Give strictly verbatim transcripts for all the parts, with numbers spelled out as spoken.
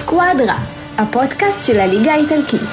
סקואדרה, הפודקאסט של הליגה האיטלקית.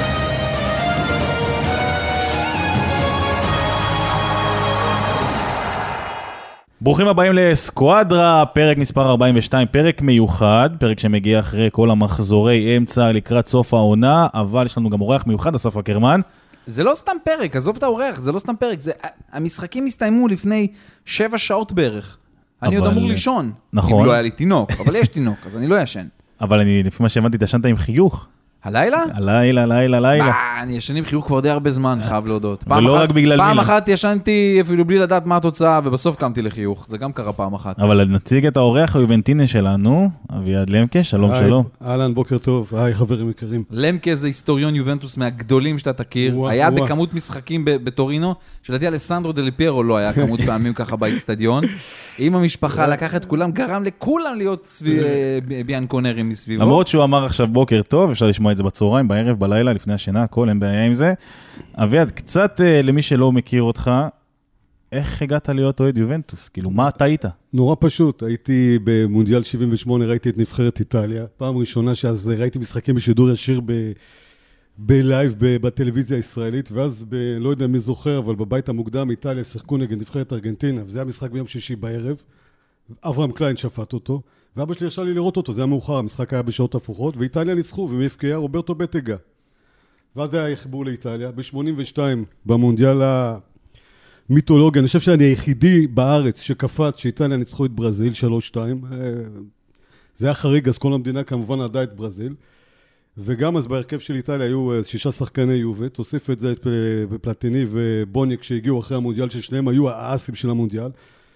ברוכים הבאים לסקואדרה, פרק מספר ארבעים ושתיים, פרק מיוחד, פרק שמגיע אחרי כל המחזורי אמצע לקראת סוף העונה, אבל יש לנו גם אורח מיוחד, אסף אקרמן. זה לא סתם פרק, עזוב את האורח, זה לא סתם פרק, זה, המשחקים הסתיימו לפני שבע שעות בערך. אני עוד אמור לישון. נכון. אם לא היה לי תינוק, אבל יש תינוק, אז אני לא ישן. אבל אני, לפי מה שהבנתי, תשנת עם חיוך. הלילה? הלילה, לילה, לילה. מה, אני ישן עם חיוך כבר די הרבה זמן, חייב להודות. ולא רק בגלל מילה. פעם אחת ישנתי אפילו בלי לדעת מה התוצאה, ובסוף קמתי לחיוך. זה גם קרה פעם אחת. אבל נציג את האורח היובנטיני שלנו, אביעד למקה, שלום שלום. אהלן, בוקר טוב. היי, חברים יקרים. למקה זה היסטוריון יובנטוס מהגדולים שאתה תכיר. היה בכמות משחקים בטורינו, שלדעתי אלסנדרו דליפיירו לא היה כמות פעמים ככה באצטדיון. עם המשפחה לקח את כולם, גרם לכולם להיות ביאנקונרים מסביבו. למרות שהוא אמר עכשיו בוקר טוב, אפשר לשמוע את זה בצהריים, בערב, בלילה, לפני השינה, הכל, אין בעיה עם זה. אביעד, קצת למי שלא מכיר אותך, איך הגעת להיות אוהד יובנטוס? כאילו, מה אתה היית? נורא פשוט, הייתי במונדיאל שבעים ושמונה, ראיתי את נבחרת איטליה, פעם ראשונה שאז ראיתי משחקים בשידור ישיר ב... בלייב בטלוויזיה הישראלית, ואז ב... לא יודע מי זוכר, אבל בבית המוקדם איטליה שיחקו נגד נבחרת ארגנטינה, וזה היה משחק ביום שישי בערב, אברהם קליין שפט אותו, ואבא שלי ישר לי לראות אותו, זה היה מאוחר, המשחק היה בשעות הפוכות, ואיטליה ניצחו, ומפקיע רוברטו בטגה. ואז היה יחבור לאיטליה, ב-שמונים ושתיים, במונדיאל המיתולוגי, אני חושב שאני היחידי בארץ שקפץ שאיטליה ניצחו את ברזיל, שלוש שתיים, זה היה חריג, אז כל המדינה כמובן עדה את ברזיל, וגם אז בהרכב של איטליה היו שישה שחקני יובה, תוסיף את זה את פלטיני ובוניק שהגיעו אחרי המונדיאל, ששניהם היו האסים של המונדיאל,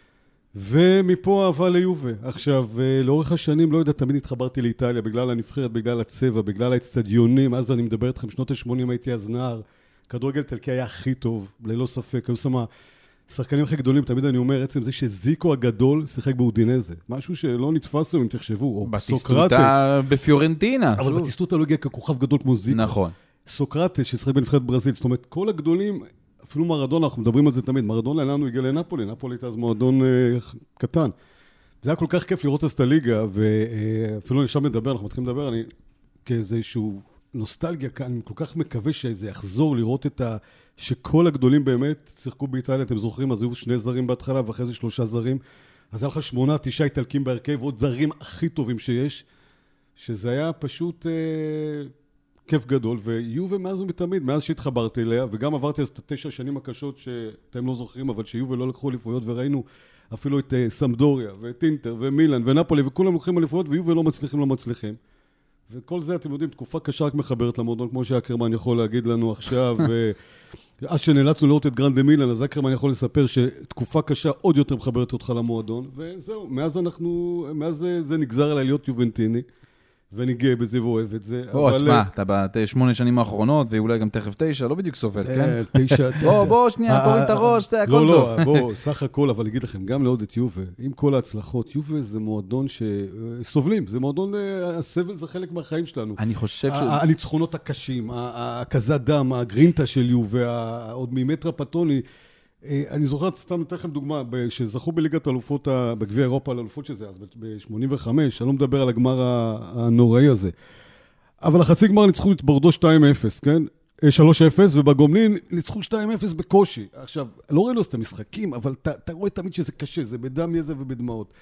ומפה אהבה ליובה. עכשיו, לאורך השנים, לא יודע, תמיד התחברתי לאיטליה, בגלל הנבחרת, בגלל הצבע, בגלל האצטדיונים, אז אני מדבר איתכם, שנות ה-שמונים הייתי אז נער, כדורגל איטלקי היה הכי טוב, ללא ספק, היו שמה שחקנים הכי גדולים, תמיד אני אומר, עצם זה שזיקו הגדול שיחק באודינזה, משהו שלא נתפס אם תחשבו, או בטיסטוטה בפיורנטינה. אבל בטיסטוטה לא הגיע ככוכב גדול כמו זיקו. נכון. סוקרטס ששיחק בנבחרת ברזיל, זאת אומרת, כל הגדולים, אפילו מרדונה, אנחנו מדברים על זה תמיד, מרדונה לנו הגיע לנפולי, נפולי הייתה אז מועדון אה, קטן. זה היה כל כך כיף לראות את הליגה, ואפילו נשם לדבר, אנחנו מתחילים לדבר, אני כאיזשהו נוסטלגיה כאן, אני כל כך מקווה שזה יחזור לראות את ה... שכל הגדולים באמת שיחקו באיטליה, אתם זוכרים, אז היו שני זרים בהתחלה, ואחרי זה שלושה זרים, אז היה לך שמונה, תשעה איטלקים בהרכב, עוד זרים הכי טובים שיש, שזה היה פשוט... אה... כיף גדול, ויובה מאז ומתמיד, מאז שהתחברתי אליה, וגם עברתי אז את התשע השנים הקשות שאתם לא זוכרים, אבל שיובה לא לקחו אליפויות, וראינו אפילו את סמדוריה, ואת אינטר, ומילאן, ונפולי, וכולם לוקחים אליפויות, ויובה לא מצליחים, לא מצליחים. וכל זה, אתם יודעים, תקופה קשה רק מחברת למועדון, כמו שאקרמן יכול להגיד לנו עכשיו, ואז שנאלצנו לראות את גרנדה מילאן, אז אקרמן יכול לספר שתקופה קשה עוד יותר מחברת אותך למועדון, וזהו, מאז אנחנו, מאז זה, זה נגזר עליי להיות יובנטיני. ואני גאה בזה ואוהב את זה. בוא, תשמע, אתה בשמונה שנים האחרונות, ואולי גם תכף תשע, לא בדיוק סופר, כן? תשע... בוא, בוא, שנייה, תוריד את הראש, הכל טוב. לא, לא, בוא, סך הכל, אבל אגיד לכם, גם לעוד את יובה, עם כל ההצלחות, יובה זה מועדון שסובלים, זה מועדון, הסבל זה חלק מהחיים שלנו. אני חושב ש... הניצחונות הקשים, הכזת דם, הגרינטה של יובה, עוד ממטרה פטוני, אני זוכר, סתם נתן לכם דוגמה, שזכו בליגת אלופות, בגביע אירופה, לאלופות שזה, אז ב-שמונים וחמש, אני לא מדבר על הגמר הנוראי הזה. אבל החצי גמר ניצחו את בורדו שתיים אפס, כן? שלוש אפס, ובגומלין ניצחו שתיים אפס בקושי. עכשיו, לא ראינו את המשחקים, אבל אתה רואה תמיד שזה קשה, זה בדם יזע ובדמעות.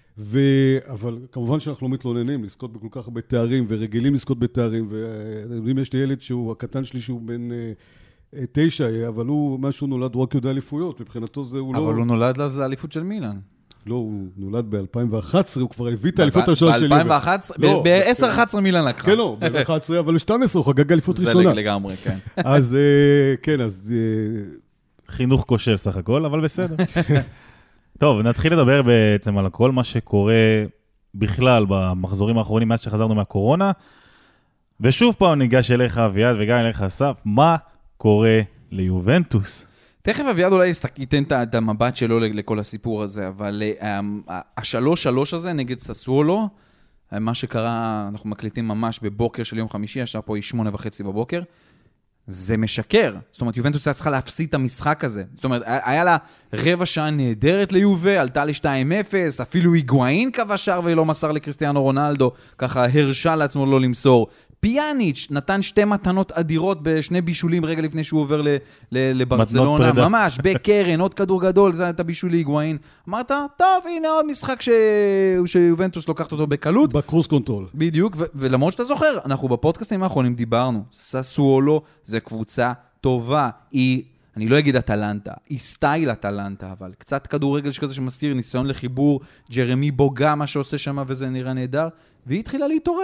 אבל כמובן שאנחנו לא מתלוננים, לזכות בכל כך הרבה תארים, ורגילים לזכות בתארים, ואם יש לי ילד שהוא, הקטן שלי שהוא בין... תשע, אבל הוא, משהו נולד, הוא רק יודע אליפויות, מבחינתו זה הוא לא... אבל הוא נולד אז לאליפות של מילאן. לא, הוא נולד ב-אלפיים ואחת עשרה, הוא כבר הביא את האליפות הראשונה שלי. ב-אלפיים ואחת עשרה? ב-עשר אחת עשרה מילאן לקחה. כן, לא, ב-אחת עשרה, אבל ב-שתים עשרה הוא חגג אליפות ראשונה. זה לגמרי, כן. אז, כן, אז... חינוך כושל סך הכל, אבל בסדר. טוב, נתחיל לדבר בעצם על כל מה שקורה בכלל במחזורים האחרונים, מאז שחזרנו מהקורונה, ושוב פעם ניגש אליך אביעד וגם אליך אסף, מה קורה ליובנטוס? תכף אביעד אולי ייתן את המבט שלו לכל הסיפור הזה, אבל השלוש שלוש הזה נגד ססוולו, מה שקרה, אנחנו מקליטים ממש בבוקר של יום חמישי, השעה פה היא שמונה וחצי בבוקר, זה משקר. זאת אומרת, יובנטוס היה צריכה להפסיד את המשחק הזה. זאת אומרת, היה לה רבע שעה נהדרת ליובה, עלתה ל-שתיים אפס, אפילו היגואין קבע שער ולא מסר לקריסטיאנו רונלדו, ככה הרשה לעצמו לא למסור. פיאניץ' נתן שתי מתנות אדירות בשני בישולים רגע לפני שהוא עובר לברצלונה, ממש, בקרן, עוד כדור גדול, את הבישול להיגואין. אמרת, טוב, הנה עוד משחק שיובנטוס לוקחת אותו בקלות. בקרוס קונטרול. בדיוק, ולמרות שאתה זוכר, אנחנו בפודקאסטים האחרונים דיברנו, ססוולו זה קבוצה טובה, היא, אני לא אגיד אטלנטה, היא סטייל אטלנטה, אבל קצת כדורגל שכזה שמזכיר, ניסיון לחיבור, ג'רמי בוגה, מה שעושה שם, וזה נראה נהדר, והיא התחילה להתעורר.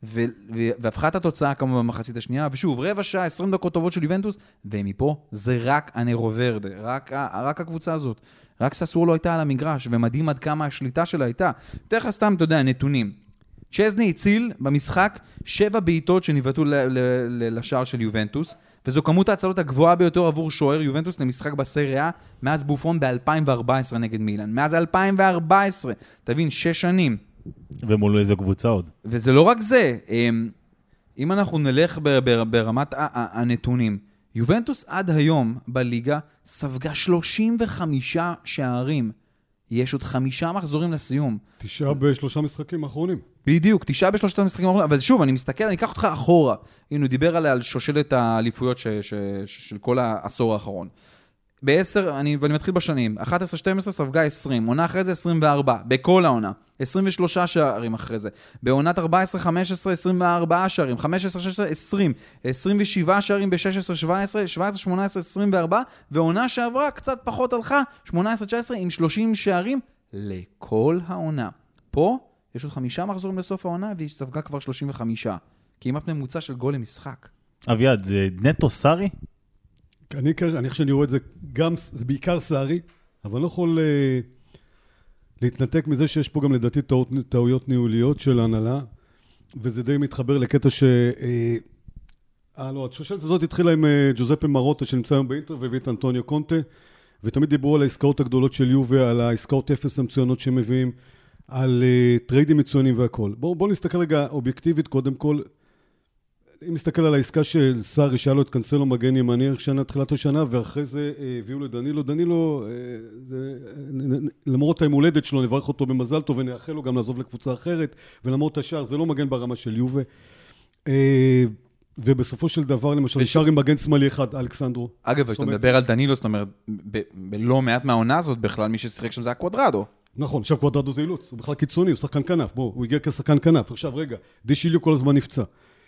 והפכה את התוצאה כמובן במחצית השנייה, ושוב, רבע שעה, עשרים דקות טובות של יובנטוס, ומפה זה רק הנרוורדה, רק, רק הקבוצה הזאת. רק ססוולו הייתה על המגרש, ומדהים עד כמה השליטה שלה הייתה. תכף סתם, אתה יודע, נתונים. צ'זני הציל במשחק שבע בעיטות שניבטו לשער של יובנטוס, וזו כמות ההצלות הגבוהה ביותר עבור שוער יובנטוס למשחק בסריה, מאז בופון ב-אלפיים וארבע עשרה נגד מילאן. מאז אלפיים וארבע עשרה, תבין, שש שנים. ומול איזו קבוצה עוד. וזה לא רק זה, אם אנחנו נלך ברמת הנתונים, יובנטוס עד היום בליגה ספגה שלושים וחמישה שערים. יש עוד חמישה מחזורים לסיום. תשעה בשלושה משחקים האחרונים. בדיוק, תשעה בשלושת המשחקים האחרונים. אבל שוב, אני מסתכל, אני אקח אותך אחורה. הנה, הוא דיבר עליה על שושלת האליפויות ש, ש, ש, של כל העשור האחרון. בעשר, אני, ואני מתחיל בשנים, אחת עשרה שתים עשרה ספגה עשרים, עונה אחרי זה עשרים וארבע, בכל העונה, עשרים ושלושה שערים אחרי זה, בעונת ארבע עשרה חמש עשרה עשרים וארבע שערים, חמש עשרה שש עשרה עשרים, עשרים ושבעה שערים ב-שש עשרה שבע עשרה, שבע עשרה שמונה עשרה עשרים וארבע, ועונה שעברה קצת פחות הלכה, שמונה עשרה תשע עשרה עם שלושים שערים לכל העונה. פה יש עוד חמישה מחזורים לסוף העונה, והיא ספגה כבר שלושים וחמישה, כמעט ממוצע של גול למשחק. אביעד, זה נטו סארי? אני, אני חושב שאני רואה את זה גם, זה בעיקר סארי, אבל אני לא יכול אה, להתנתק מזה שיש פה גם לדעתי טעות, טעויות ניהוליות של ההנהלה, וזה די מתחבר לקטע ש... אה, אה, לא, השושלת הזאת התחילה עם אה, ג'וזפה מרוטה שנמצא היום באינטר, והביא את אנטוניו קונטה, ותמיד דיברו על העסקאות הגדולות של יובה, על העסקאות אפס המצוינות שהם מביאים, על אה, טריידים מצוינים והכל. בואו בוא נסתכל רגע אובייקטיבית קודם כל, אם נסתכל על העסקה של סארי, שהיה לו את קנסלו מגן ימני ערך שנה, תחילת השנה, ואחרי זה הביאו לדנילו. דנילו, זה, למרות היום הולדת שלו, נברך אותו במזל טוב, ונאחל לו גם לעזוב לקבוצה אחרת, ולמרות השאר, זה לא מגן ברמה של יובה. ובסופו של דבר, למשל, נשאר עם מגן שמאלי אחד, אלכסנדרו. אגב, כשאתה מדבר על דנילו, זאת אומרת, בלא מעט מהעונה הזאת, בכלל מי ששיחק שם זה הקוואדרדו. נכון, עכשיו קוואדרדו זה אילוץ, הוא בכלל קיצוני, הוא שחקן כנף, בוא, הוא הגיע כשחקן כנף. עכשיו, רגע, דישיליו כל הזמן נפצע.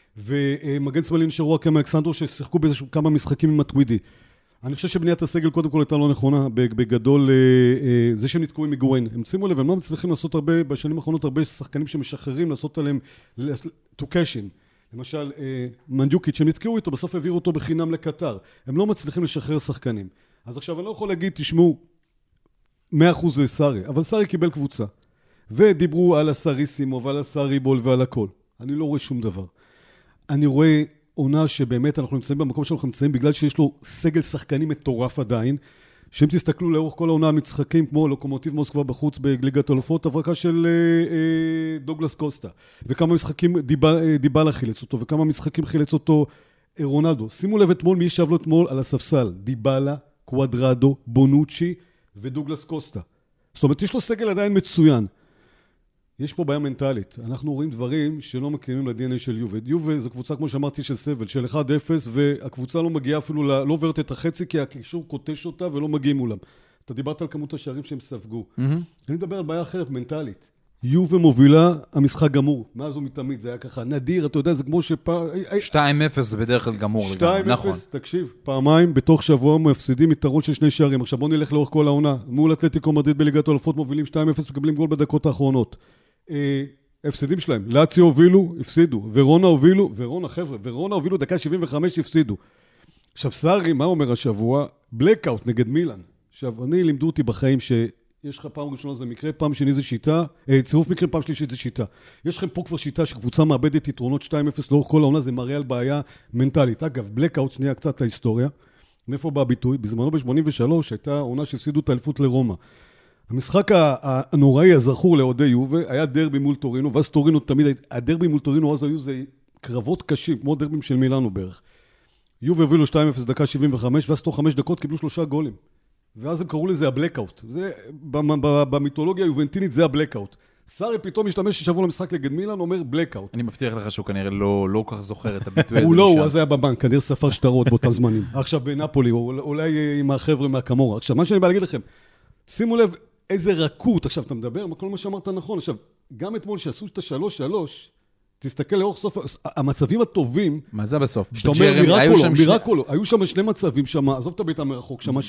ומגן שמאלי נשארו רק עם אלכסנדרו ששיחקו באיזשהו כמה משחקים עם הטווידי. אני חושב שבניית הסגל קודם כל הייתה לא נכונה, בגדול זה שהם נתקעו עם היגואין. הם שימו לב, הם לא מצליחים לעשות הרבה, בשנים האחרונות הרבה שחקנים שמשחררים לעשות עליהם to cash in. למשל, מנג'וקיץ' שהם נתקעו איתו, בסוף העבירו אותו בחינם לקטר. הם לא מצליחים לשחרר שחקנים. אז עכשיו אני לא יכול להגיד, תשמעו, מאה אחוז זה סארי, אבל סארי קיבל קבוצה. ודיברו על הסאריסימו ועל הסאריבול ועל הכל. אני לא רואה שום דבר. אני רואה עונה שבאמת אנחנו נמצאים במקום שאנחנו נמצאים, בגלל שיש לו סגל שחקנים מטורף עדיין, שאם תסתכלו לאורך כל העונה המשחקים, כמו לוקומוטיב מוסקבה בחוץ בליגת האלופות, הברקה של אה, אה, דוגלס קוסטה, וכמה משחקים דיבה, דיבלה חילץ אותו, וכמה משחקים חילץ אותו אה, רונלדו. שימו לב אתמול, מי ישב לו אתמול על הספסל? דיבלה, קוואדרדו, בונוצ'י ודוגלס קוסטה. זאת אומרת, יש לו סגל עדיין מצוין. יש פה בעיה מנטלית. אנחנו רואים דברים שלא מקיימים ל-די אן איי של יובה. יובה זו קבוצה, כמו שאמרתי, של סבל, של אחד אפס, והקבוצה לא מגיעה אפילו, לא עוברת את החצי, כי הקישור קוטש אותה ולא מגיעים מולם. אתה דיברת על כמות השערים שהם ספגו. Mm-hmm. אני מדבר על בעיה אחרת, מנטלית. יובה מובילה, המשחק גמור. מאז הוא מתמיד, זה היה ככה נדיר, אתה יודע, זה כמו שפעם... שתיים אפס זה בדרך כלל גמור. שתיים אפס, תקשיב, פעמיים בתוך שבוע מפסידים יתרון של שני שערים. עכשיו בוא נלך לאורך כל העונה. מול אתלטיקו מדריד בליגת האלופות מובילים שתיים אפס מקבלים גול בדקות האחרונות. הפסדים שלהם, לאציו הובילו, הפסידו, ורונה הובילו, ורונה חבר'ה, ורונה הובילו דקה שבעים וחמש, הפסידו. עכשיו סארי, מה אומר השבוע? בלקאוט נגד מילאן. עכשיו, אני לימדו אותי בחיים שיש לך פעם ראשונה זה מקרה, פעם שני זה שיטה, צירוף מקרים, פעם שלישית זה שיטה. יש לכם פה כבר שיטה שקבוצה מאבדת יתרונות שתיים אפס לאורך כל העונה, זה מראה על בעיה מנטלית. אגב, בלקאוט, שנייה קצת להיסטוריה, מאיפה בא הביטוי? בזמנו ב-שמונים ושלוש הייתה עונה שהפסידו את האליפות לרומא. המשחק הנוראי הזכור לעודי יובה היה דרבי מול טורינו, ואז טורינו תמיד, הדרבי מול טורינו אז היו זה קרבות קשים, כמו דרבים של מילאנו בערך. יובה הובילו שתיים אפס דקה שבעים וחמש, ואז תוך חמש דקות קיבלו שלושה גולים. ואז הם קראו לזה הבלקאוט. זה, במיתולוגיה היובנטינית זה הבלקאוט. סארי פתאום משתמש ששבוע למשחק לגד מילאן, אומר בלקאוט. אני מבטיח לך שהוא כנראה לא, לא כך זוכר את הביטוי הזה. הוא לא, הוא אז היה בבנק, כנראה ספר שטרות באותם זמנים. עכשיו בנפולי, אולי עם החבר'ה מהקמורה. עכשיו, מה שאני בא להגיד לכם, שימו לב איזה רכות, עכשיו אתה מדבר, כל מה שאמרת נכון, עכשיו, גם אתמול שעשו את השלוש שלוש, תסתכל לאורך סוף, המצבים הטובים... מה זה בסוף? שאתה אומר, מירקולו, מירקולו, היו שם שני מצבים שם, עזוב את הביתה מרחוק, שם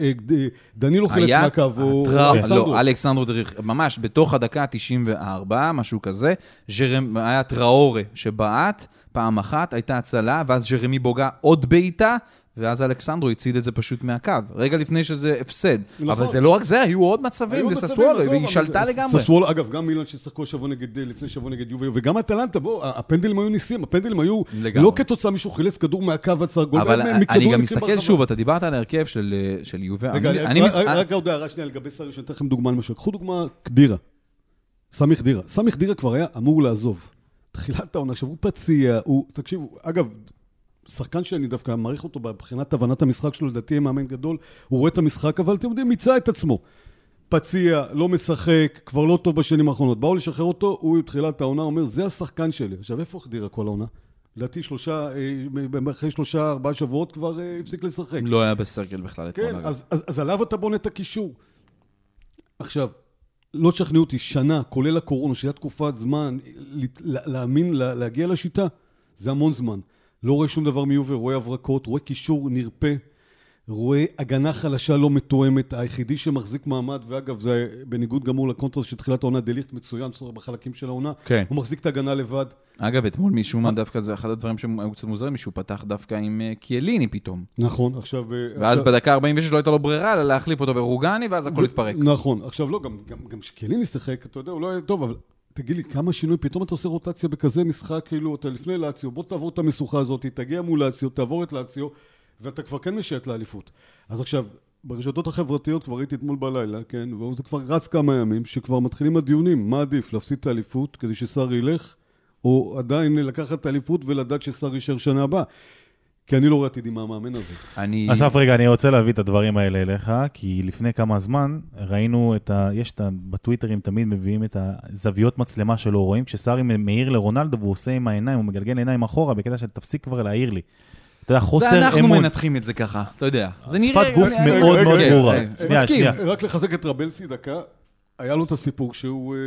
שדנילו חילץ מהקו, לא, אלכסנדרו דריך, ממש בתוך הדקה תשעים וארבע, משהו כזה, היה טראורה שבעט, פעם אחת, הייתה הצלה, ואז ג'רמי בוגה עוד בעיטה, ואז אלכסנדרו הציד את זה פשוט מהקו, רגע לפני שזה הפסד. אבל זה לא רק זה, היו עוד מצבים לססוולו, והיא שלטה לגמרי. ססוולו, אגב, גם מילאן ששחקו שבוע נגד, לפני שבוע נגד יובה, וגם אטלנטה, בוא, הפנדלים היו ניסים, הפנדלים היו לא כתוצאה מישהו חילץ כדור מהקו הצר גול. אבל אני גם מסתכל שוב, אתה דיברת על ההרכב של יובה. רגע, רק עוד הערה שנייה לגבי סארי, שאני אתן לכם דוגמה למשל. קחו דוגמה קדירה. סמי חדירה. סמי חדירה כבר היה אמור לעזוב. תחילת העונה, שבו פציע, הוא, תקשיבו, אגב, שחקן שאני דווקא מעריך אותו בבחינת הבנת המשחק שלו, לדעתי מאמן גדול, הוא רואה את המשחק, אבל אתם יודעים, מיצה את עצמו. פציע, לא משחק, כבר לא טוב בשנים האחרונות. באו לשחרר אותו, הוא תחילת העונה, אומר, זה השחקן שלי. עכשיו, איפה חדירה כל העונה? לדעתי שלושה, אחרי שלושה, ארבעה שבועות כבר הפסיק לשחק. לא היה בסרגל בכלל. כן, אז, אז, אז עליו אתה בונה את הקישור. עכשיו, לא תשכנעו אותי, שנה, כולל הקורונה, שהייתה תקופת זמן, להאמין, להגיע לשיטה, זה המון זמן. לא רואה שום דבר מיובר, רואה הברקות, רואה קישור נרפה, רואה הגנה חלשה לא מתואמת, היחידי שמחזיק מעמד, ואגב זה בניגוד גמור לקונטרס שתחילת העונה דליכט מצוין, בחלקים של העונה, כן. הוא מחזיק את ההגנה לבד. אגב, אתמול מישהו מה דווקא, זה אחד הדברים שהיו קצת מוזרים, מישהו פתח דווקא עם קיאליני פתאום. נכון, עכשיו... ואז עכשיו... בדקה ארבעים ושש לא הייתה לו ברירה, אלא להחליף אותו ברוגני, ואז הכל התפרק. נכון, עכשיו לא, גם, גם, גם שקיאליני שיחק, אתה יודע, הוא לא היה טוב, אבל... תגיד לי, כמה שינוי, פתאום אתה עושה רוטציה בכזה משחק, כאילו, אתה לפני לאציו, בוא תעבור את המשוכה הזאת, תגיע מול לאציו, תעבור את לאציו, ואתה כבר כן משייט לאליפות. אז עכשיו, ברשתות החברתיות כבר ראיתי אתמול בלילה, כן, וזה כבר רץ כמה ימים, שכבר מתחילים הדיונים, מה עדיף, להפסיד את האליפות, כדי שסארי ילך, או עדיין לקחת את האליפות ולדעת שסארי יישאר שנה הבאה. כי אני לא ראיתי די מה המאמן הזה. אני... אסף, רגע, אני רוצה להביא את הדברים האלה אליך, כי לפני כמה זמן ראינו את ה... יש את ה... בטוויטרים תמיד מביאים את הזוויות מצלמה שלו, רואים כשסארי מאיר לרונלדו, והוא עושה עם העיניים, הוא מגלגל עיניים אחורה, בקטע שתפסיק כבר להעיר לי. אתה יודע, חוסר אמון... זה אנחנו מנתחים את זה ככה, אתה יודע. שפת גוף מאוד מאוד ברורה. שנייה, שנייה. רק לחזק את רבלסי דקה. היה לו את הסיפור שהוא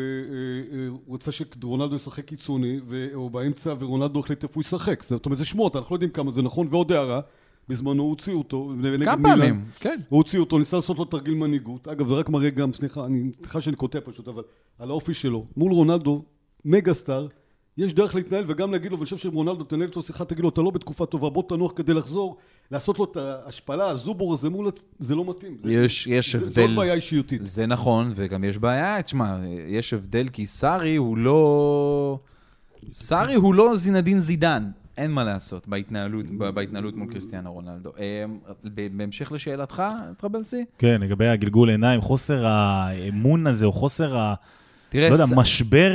רוצה שרונלדו ישחק קיצוני, או באמצע, ורונלדו החליט איפה הוא ישחק. זאת אומרת, זה שמות, אנחנו לא יודעים כמה זה נכון, ועוד הערה, בזמנו הוא הוציא אותו. כמה פעמים, כן. הוא הוציא אותו, ניסה לעשות לו תרגיל מנהיגות. אגב, זה רק מראה גם, סליחה, אני תחילה שאני כותב פשוט, אבל על האופי שלו. מול רונלדו, מגה סטאר, יש דרך להתנהל וגם להגיד לו, ואני חושב שרונלדו תנהל אותו שיחה, תגיד לו, אתה לא בתקופה טובה, בוא תנוח כדי לחזור, לעשות לו את ההשפלה, הזובור הזה מול, זה לא מתאים. יש, יש הבדל. זאת בעיה אישיותית. זה נכון, וגם יש בעיה, תשמע, יש הבדל, כי סארי הוא לא... סארי הוא לא זינדין זידן, אין מה לעשות בהתנהלות, בהתנהלות מול קריסטיאנו רונלדו. בהמשך לשאלתך, טרבלסי? כן, לגבי הגלגול עיניים, חוסר האמון הזה, או חוסר ה... תראה, לא יודע, משבר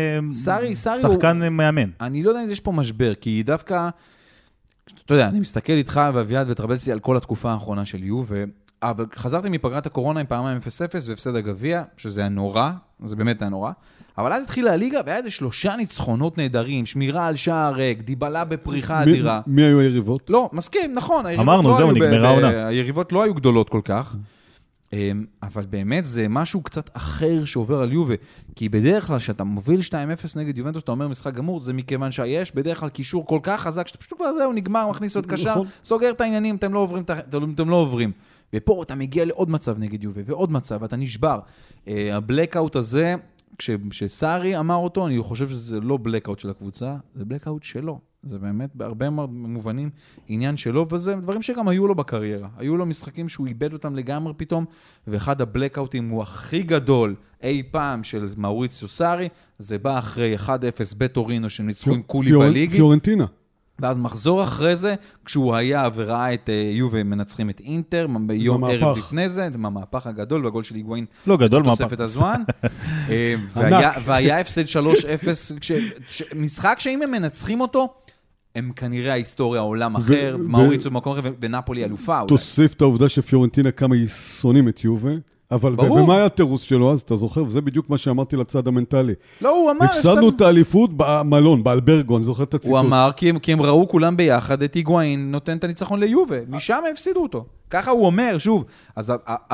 שחקן מאמן. אני לא יודע אם יש פה משבר, כי דווקא, אתה יודע, אני מסתכל איתך ואביעד וטרבלסי על כל התקופה האחרונה של יובה, אבל חזרתי מפגרת הקורונה עם פעמיים אפס אפס והפסד הגביע, שזה היה נורא, זה באמת היה נורא, אבל אז התחילה הליגה והיה איזה שלושה ניצחונות נהדרים, שמירה על שער ריק, דיבלה בפריחה אדירה. מי היו היריבות? לא, מסכים, נכון. אמרנו, זהו, נגמרה העונה. היריבות לא היו גדולות כל כך. אבל באמת זה משהו קצת אחר שעובר על יובה, כי בדרך כלל שאתה מוביל שתיים אפס נגד יובנטוס, אתה אומר משחק גמור, זה מכיוון שיש בדרך כלל קישור כל כך חזק, שאתה פשוט כבר זהו, נגמר, מכניס עוד קשר, סוגר את העניינים, אתם לא עוברים, אתם לא עוברים. ופה אתה מגיע לעוד מצב נגד יובה, ועוד מצב, אתה נשבר. הבלקאוט הזה, כשסארי אמר אותו, אני חושב שזה לא בלקאוט של הקבוצה, זה בלקאוט שלו. זה באמת בהרבה מאוד מובנים עניין שלו, וזה דברים שגם היו לו בקריירה. היו לו משחקים שהוא איבד אותם לגמרי פתאום, ואחד הבלקאוטים הוא הכי גדול אי פעם של מאוריציו סארי, זה בא אחרי אחד אפס בטורינו שניצחו עם קולי בליגי. פיורנטינה. ואז מחזור אחרי זה, כשהוא היה וראה את יובה מנצחים את אינטר, ביום ערב לפני זה, מהמהפך הגדול, והגול של היגואין, לא גדול, תוספת הזמן, והיה הפסד שלוש אפס, משחק שאם הם מנצחים אותו, הם כנראה ההיסטוריה, עולם אחר, מאוריציו במקום אחר, ונפולי אלופה. תוסיף את העובדה שפיורנטינה כמה שונאים את יובה, אבל ומה היה הטירוס שלו אז, אתה זוכר? וזה בדיוק מה שאמרתי לצד המנטלי. לא, הוא אמר... הפסדנו את האליפות במלון, באלברגו, אני זוכר את הציטוט. הוא אמר, כי הם, כי הם ראו כולם ביחד, את היגואין נותן את הניצחון ליובה, משם הם הפסידו אותו. ככה הוא אומר, שוב, אז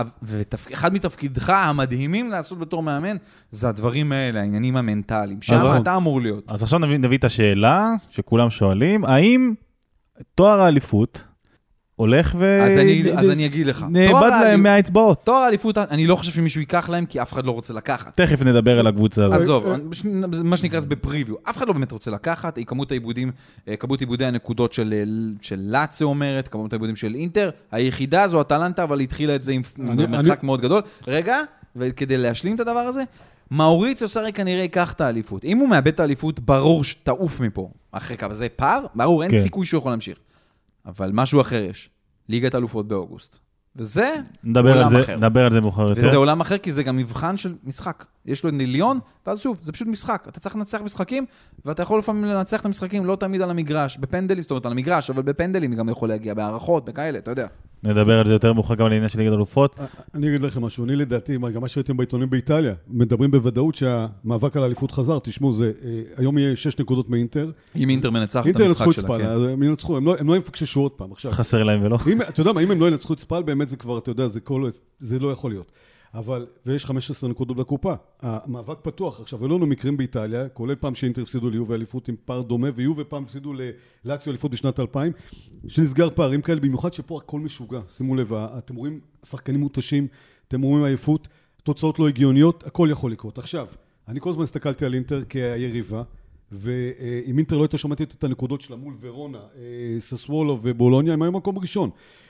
אחד מתפקידך המדהימים לעשות בתור מאמן, זה הדברים האלה, העניינים המנטליים. שם אתה אמור להיות. אז עכשיו נביא, נביא את השאלה שכולם שואלים, האם תואר האליפות הולך ו... אז אני, אז אני אגיד לך. נאבד להם מהאצבעות. תואר האליפות, אני לא חושב שמישהו ייקח להם, כי אף אחד לא רוצה לקחת. תכף נדבר על הקבוצה הזאת. עזוב, מה שנקרא זה בפריוויו. אף אחד לא באמת רוצה לקחת, היא כמות העיבודים, כמות עיבודי הנקודות של, של לאצה אומרת, כמות העיבודים של אינטר. היחידה זו אטלנטה, אבל התחילה את זה עם מרחק מאוד גדול. רגע, וכדי להשלים את הדבר הזה, מאוריציו סארי כנראה ייקח את האליפות. אם הוא מאבד את האליפות, ברור שתעוף מפה. אחרי כמה זה פער, ברור, אין סיכוי שהוא יכול להמשיך. אבל משהו אחר יש. ליגת אלופות באוגוסט. וזה עולם אחר. נדבר על זה מאוחר יותר. וזה עולם אחר, כי זה גם מבחן של משחק. יש לו ניליון, ואז שוב, זה פשוט משחק. אתה צריך לנצח משחקים, ואתה יכול לפעמים לנצח את המשחקים, לא תמיד על המגרש, בפנדלים, זאת אומרת על המגרש, אבל בפנדלים גם יכול להגיע בהערכות, בכאלה, אתה יודע. נדבר על זה יותר מאוחר גם על העניין של ליגת אלופות. אני אגיד לכם משהו, אני לדעתי, גם מה שראיתם בעיתונים באיטליה, מדברים בוודאות שהמאבק על האליפות חזר, תשמעו, זה, היום יהיה שש נקודות מאינטר. אם אינטר מנצח את המשחק שלה, כן. הם ינצחו, הם לא, הם לא יפקששו עוד פעם. עכשיו, חסר להם ולא. אם, אתה יודע מה, אם הם לא ינצחו את ספל, באמת זה כבר, אתה יודע, זה, כל, זה לא יכול להיות. אבל, ויש חמש עשרה נקודות בקופה. המאבק פתוח. עכשיו, היו לנו מקרים באיטליה, כולל פעם שאינטר הפסידו ליובה אליפות עם פער דומה, ויובה פעם הפסידו ללאציו אליפות בשנת אלפיים, שנסגר פערים כאלה, במיוחד שפה הכל משוגע. שימו לב, אתם רואים שחקנים מותשים, אתם רואים עייפות, תוצאות לא הגיוניות, הכל יכול לקרות. עכשיו, אני כל הזמן הסתכלתי על אינטר כיריבה, ואם אינטר לא הייתה שומעת את הנקודות שלה מול ורונה, ססוולו ובולוניה, הם היו מקום ראשון.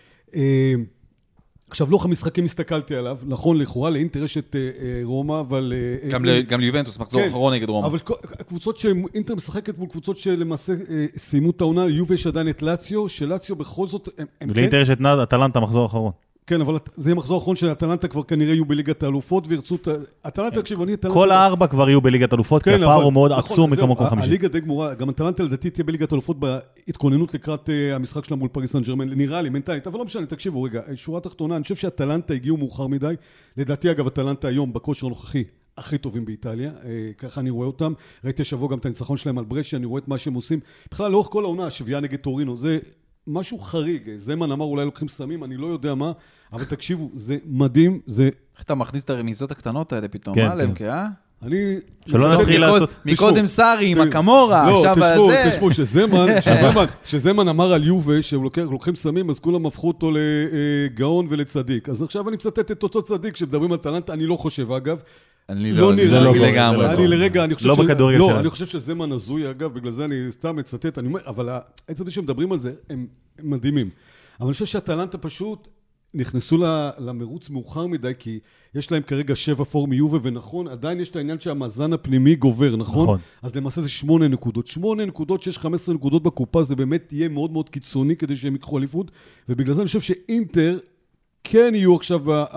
עכשיו, לוח המשחקים הסתכלתי עליו, נכון, לכאורה לאינטר יש את רומא, אבל... גם ליובנטוס, מחזור אחרון נגד רומא. אבל הקבוצות שאינטר משחקת מול קבוצות שלמעשה סיימו את העונה, יובה יש עדיין את לאציו, שלאציו בכל זאת... ולאינטר יש את אטלנטה מחזור אחרון. כן, אבל זה יהיה מחזור האחרון שאטלנטה כבר כנראה יהיו בליגת האלופות, וירצו את... אטלנטה, תקשיב, אני אטלנטה... כל הארבע כבר יהיו בליגת האלופות, כי הפער הוא מאוד עצום מכמה מקום חמישי. הליגה די גמורה, גם אטלנטה לדעתי תהיה בליגת האלופות בהתכוננות לקראת המשחק שלה מול פריס סן ז'רמן, נראה לי, מנטלית, אבל לא משנה, תקשיבו רגע, שורה תחתונה, אני חושב שאטלנטה הגיעו מאוחר מדי, לדעתי אגב, אטלנטה היום בכושר הנוכחי הכי טובים באיטליה, ככה אני רואה אותם, ראיתי השבוע גם את הניצחון שלהם על ברשיה, אני רואה את מה שהם עושים. בכלל, לאורך כל העונה, השביעה נגד טורינו, זה משהו חריג, זמן אמר אולי לוקחים סמים, אני לא יודע מה, אבל תקשיבו, זה מדהים, זה... איך אתה מכניס את הרמיזות הקטנות האלה פתאום, מה עליהם, אה? אני... שלא נתחיל לעשות... מקודם סארי עם הקמורה, עכשיו על זה... לא, תשמעו, שזמן אמר על יובה, שהם לוקחים סמים, אז כולם הפכו אותו לגאון ולצדיק. אז עכשיו אני מצטט את אותו צדיק, כשמדברים על טלנטה, אני לא חושב, אגב, אני לא נראה לי לגמרי. אני לרגע, אני חושב לא בכדורגל שלנו. לא, אני חושב שזמן הזוי, אגב, בגלל זה אני סתם מצטט, אני אומר, אבל העצם שמדברים על זה, הם מדהימים. אבל אני חושב שהטלנטה פשוט נכנסו למרוץ מאוחר מדי, כי יש להם כרגע שבע פורמי יובה, ונכון, עדיין יש את העניין שהמאזן הפנימי גובר, נכון? נכון. אז למעשה זה שמונה נקודות. שמונה נקודות, שיש חמש עשרה נקודות בקופה, זה באמת יהיה מאוד מאוד קיצוני כדי שהם יקחו אליפות, ובגלל זה אני חושב שאינטר כן יהיו עכשיו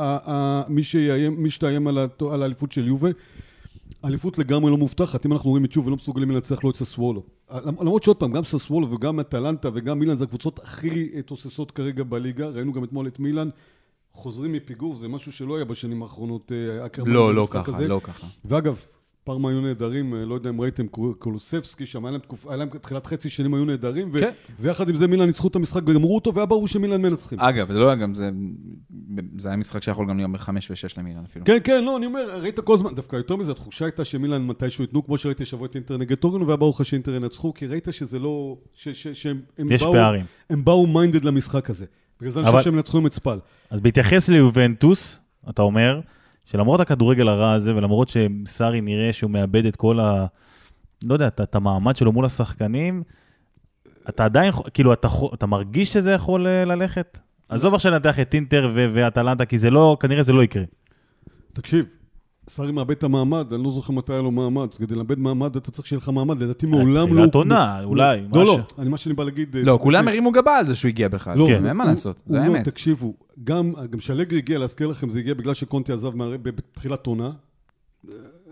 מי שתאיים על האליפות של יובה. האליפות לגמרי לא מובטחת. אם אנחנו רואים את יובה ולא מסוגלים לנצח לא את ססוולו. למרות שעוד פעם, גם ססוולו וגם אטלנטה וגם מילאן, זה הקבוצות הכי תוססות כרגע בליגה. ראינו גם אתמול את מילאן. חוזרים מפיגור, זה משהו שלא היה בשנים האחרונות. לא, לא ככה, לא ככה. ואגב, פרמה היו נהדרים, לא יודע אם ראיתם, קולוספסקי שם, היה להם תחילת חצי שנים היו נהדרים, ויחד עם זה מילאן ניצחו את המשחק וגמרו אותו, והיה ברור שמילאן מנצחים. אגב, זה לא היה גם, זה היה משחק שיכול גם להיות בחמש ושש למילאן אפילו. כן, כן, לא, אני אומר, ראית כל זמן, דווקא יותר מזה, התחושה הייתה שמילאן מתישהו יתנו, כמו שראיתי שבוע את אינטר נגד טורינו, והיה ברור שאינטר ינצחו, כי ראית שזה לא, יש פערים. הם באו מיינדד למשחק הזה. בגלל זה אני חושב שהם נצחו עם את ספל. אז בהתייחס ליובנטוס, אתה אומר, שלמרות הכדורגל הרע הזה, ולמרות שסארי נראה שהוא מאבד את כל ה... לא יודע, את המעמד שלו מול השחקנים, אתה עדיין, כאילו, אתה, אתה מרגיש שזה יכול ללכת? עזוב עכשיו לנתח את אינטר ואטלנטה, כי זה לא, כנראה זה לא יקרה. תקשיב, סארי מאבד את המעמד, אני לא זוכר מתי היה לו מעמד, כדי לאבד מעמד, אתה צריך שיהיה לך מעמד, לדעתי מעולם לא... תעונה, אולי. לא, לא, אני מה שאני בא להגיד... לא, כולם הרימו גבה על זה שהוא הגיע בכלל. לא, אין מה לעשות, זה האמת. תקשיבו, גם שלגרי הגיע, להזכיר לכם, זה הגיע בגלל שקונטי עזב בתחילת עונה.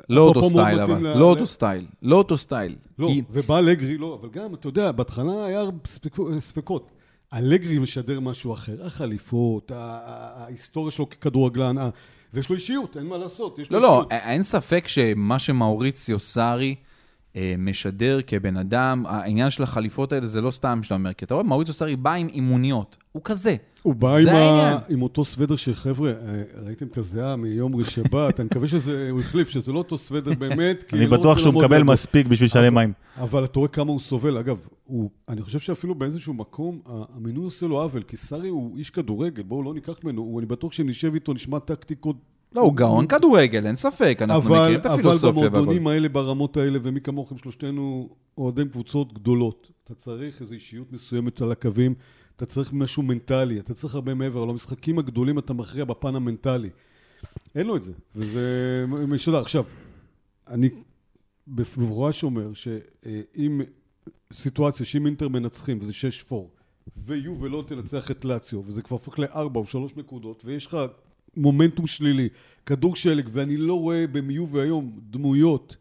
לא אותו סטייל, אבל. לא אותו סטייל. לא אותו סטייל. לא, ובא אלגרי, לא, אבל גם, אתה יודע, בהתחלה היה ספקות. אלגרי משדר משהו אחר, החליפות, ההיסטוריה שלו ככדורגלן, ויש לו אישיות, אין מה לעשות. לא, לא, אין ספק שמה שמאוריציו סארי משדר כבן אדם, העניין של החליפות האלה זה לא סתם שאתה אומר, כי אתה רואה, מאוריציו סארי בא עם אימוניות, הוא כזה. הוא בא עם, ה... עם אותו סוודר של חבר'ה, ראיתם את הזיעה מיום רשבת, אני מקווה שהוא החליף, שזה לא אותו סוודר באמת. אני בטוח שהוא מקבל מספיק בשביל שלם מים. אבל אתה רואה כמה הוא סובל. אגב, הוא, אני חושב שאפילו באיזשהו מקום, המינוי עושה לו עוול, כי סארי הוא איש כדורגל, בואו לא ניקח ממנו, אני בטוח שנשב איתו, נשמע טקטיקות. לא, הוא גאון כדורגל, אין ספק, אנחנו מכירים את הפילוסופיה. אבל במועדונים האלה, ברמות האלה, ומי כמוכם שלושתנו אוהדים קבוצות גדולות. אתה צריך איזו אישיות מסוימת על הקווים, אתה צריך משהו מנטלי, אתה צריך הרבה מעבר, על המשחקים הגדולים אתה מכריע בפן המנטלי. אין לו את זה, וזה משודע. עכשיו, אני בברואש אומר שאם סיטואציה שאם אינטר מנצחים, וזה שש ארבע, ויו ולא תנצח את לאציו, וזה כבר הפך לארבע או שלוש נקודות, ויש לך מומנטום שלילי, כדור שלג, ואני לא רואה במיו והיום דמויות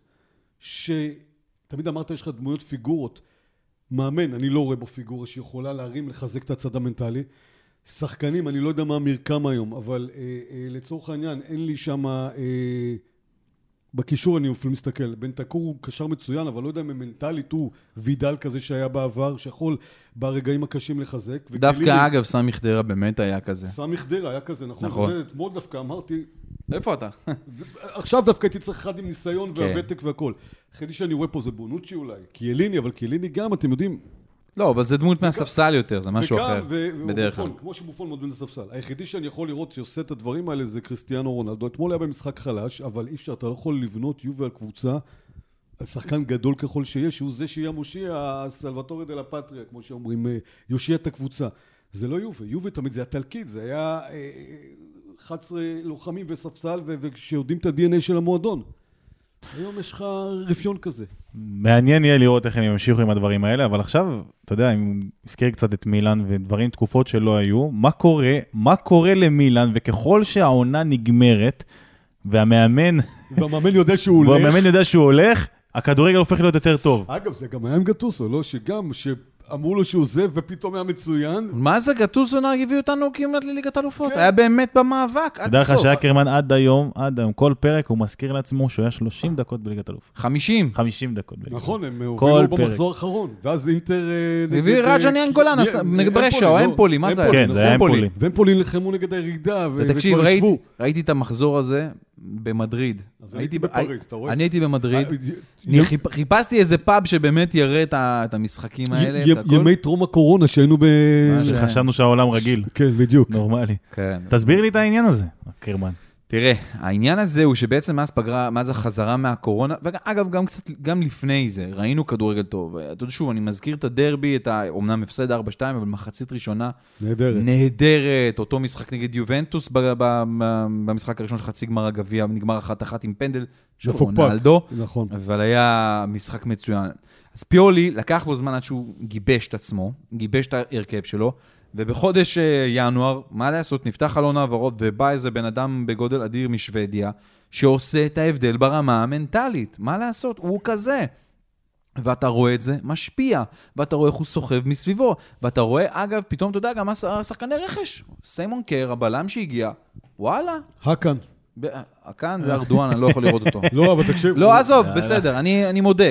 שתמיד אמרת יש לך דמויות פיגורות, מאמן, אני לא רואה בו פיגורה שיכולה להרים, לחזק את הצד המנטלי. שחקנים, אני לא יודע מה המרקם היום, אבל אה, אה, לצורך העניין, אין לי שם, אה, בקישור אני אפילו מסתכל, בן תקור הוא קשר מצוין, אבל לא יודע אם מנטלית הוא וידל כזה שהיה בעבר, שיכול ברגעים הקשים לחזק. דווקא וכלים, אגב, סמי חדרה באמת היה כזה. סמי חדרה היה כזה, נכון. נכון. אתמול דווקא אמרתי, איפה אתה? עכשיו דווקא הייתי צריך אחד עם ניסיון והוותק והכל. אחרי שאני רואה פה זה בונוצ'י אולי, קיאליני, אבל קיאליני גם, אתם יודעים... לא, אבל זה דמות מהספסל יותר, זה משהו אחר, בדרך כלל. כמו שבופון מאוד מהספסל. היחידי שאני יכול לראות שעושה את הדברים האלה זה קריסטיאנו רונלדו. אתמול היה במשחק חלש, אבל אי אפשר, אתה לא יכול לבנות יובל על קבוצה, על שחקן גדול ככל שיש, שהוא זה שיהיה מושיע, הסלווטורי דה לה פטריה, כמו שאומרים, יושיע את הקבוצה. זה לא יובל, יובל תמיד זה היה תלקיד, זה היה אחת עשרה לוחמים וספסל, ושיודעים את ה-די אן איי של המועדון. היום יש לך רפיון כזה. מעניין יהיה לראות איך הם ימשיכו עם הדברים האלה, אבל עכשיו, אתה יודע, אם הזכיר קצת את מילאן ודברים, תקופות שלא היו, מה קורה, מה קורה למילאן, וככל שהעונה נגמרת, והמאמן... והמאמן יודע שהוא הולך... והמאמן יודע שהוא הולך, הכדורגל הופך להיות יותר טוב. אגב, זה גם היה עם גטוסו, לא? שגם, ש... אמרו לו שהוא עוזב ופתאום היה מצוין. מה זה? גטוסו הביא אותנו כמעט לליגת אלופות. היה באמת במאבק עד סוף. דרך שאקרמן עד היום, עד היום, כל פרק הוא מזכיר לעצמו שהוא היה שלושים דקות בליגת אלוף. חמישים. חמישים דקות בליגת אלוף. נכון, הם הובילו במחזור האחרון. ואז אינטר... הביא רג'ני אנגולן, ברשע או אמפולי, מה זה היה? כן, זה היה אמפולי. ואמפולי נלחמו נגד הירידה ותקשיב, ראיתי את המחזור הזה במדריד. אני הייתי במדריד. חיפשתי איזה פאב שבאמת יראה את המשחקים האלה. ימי טרום הקורונה שהיינו ב... חשבנו שהעולם רגיל. כן, בדיוק. נורמלי. תסביר לי את העניין הזה, קרמן. תראה, העניין הזה הוא שבעצם מאז פגרה, מאז החזרה מהקורונה, ואגב, גם קצת, גם לפני זה, ראינו כדורגל טוב. אתה יודע, שוב, אני מזכיר את הדרבי, את האומנם הפסד ארבע שתיים, אבל מחצית ראשונה נהדרת. נהדרת, אותו משחק נגד יובנטוס, במשחק הראשון של חצי גמר הגביע, נגמר אחת אחת עם פנדל, שוב, רונלדו, נכון. אבל היה משחק מצוין. אז פיולי לקח לו זמן עד שהוא גיבש את עצמו, גיבש את ההרכב שלו, ובחודש ינואר, מה לעשות, נפתח חלון העברות, ובא איזה בן אדם בגודל אדיר משוודיה, שעושה את ההבדל ברמה המנטלית. מה לעשות? הוא כזה. ואתה רואה את זה משפיע, ואתה רואה איך הוא סוחב מסביבו, ואתה רואה, אגב, פתאום אתה יודע, גם השחקני רכש. סיימון קר, הבלם שהגיע, וואלה. הקן. כאן וארדואן, אני לא יכול לראות אותו. לא, אבל תקשיב. לא, עזוב, בסדר, אני מודה.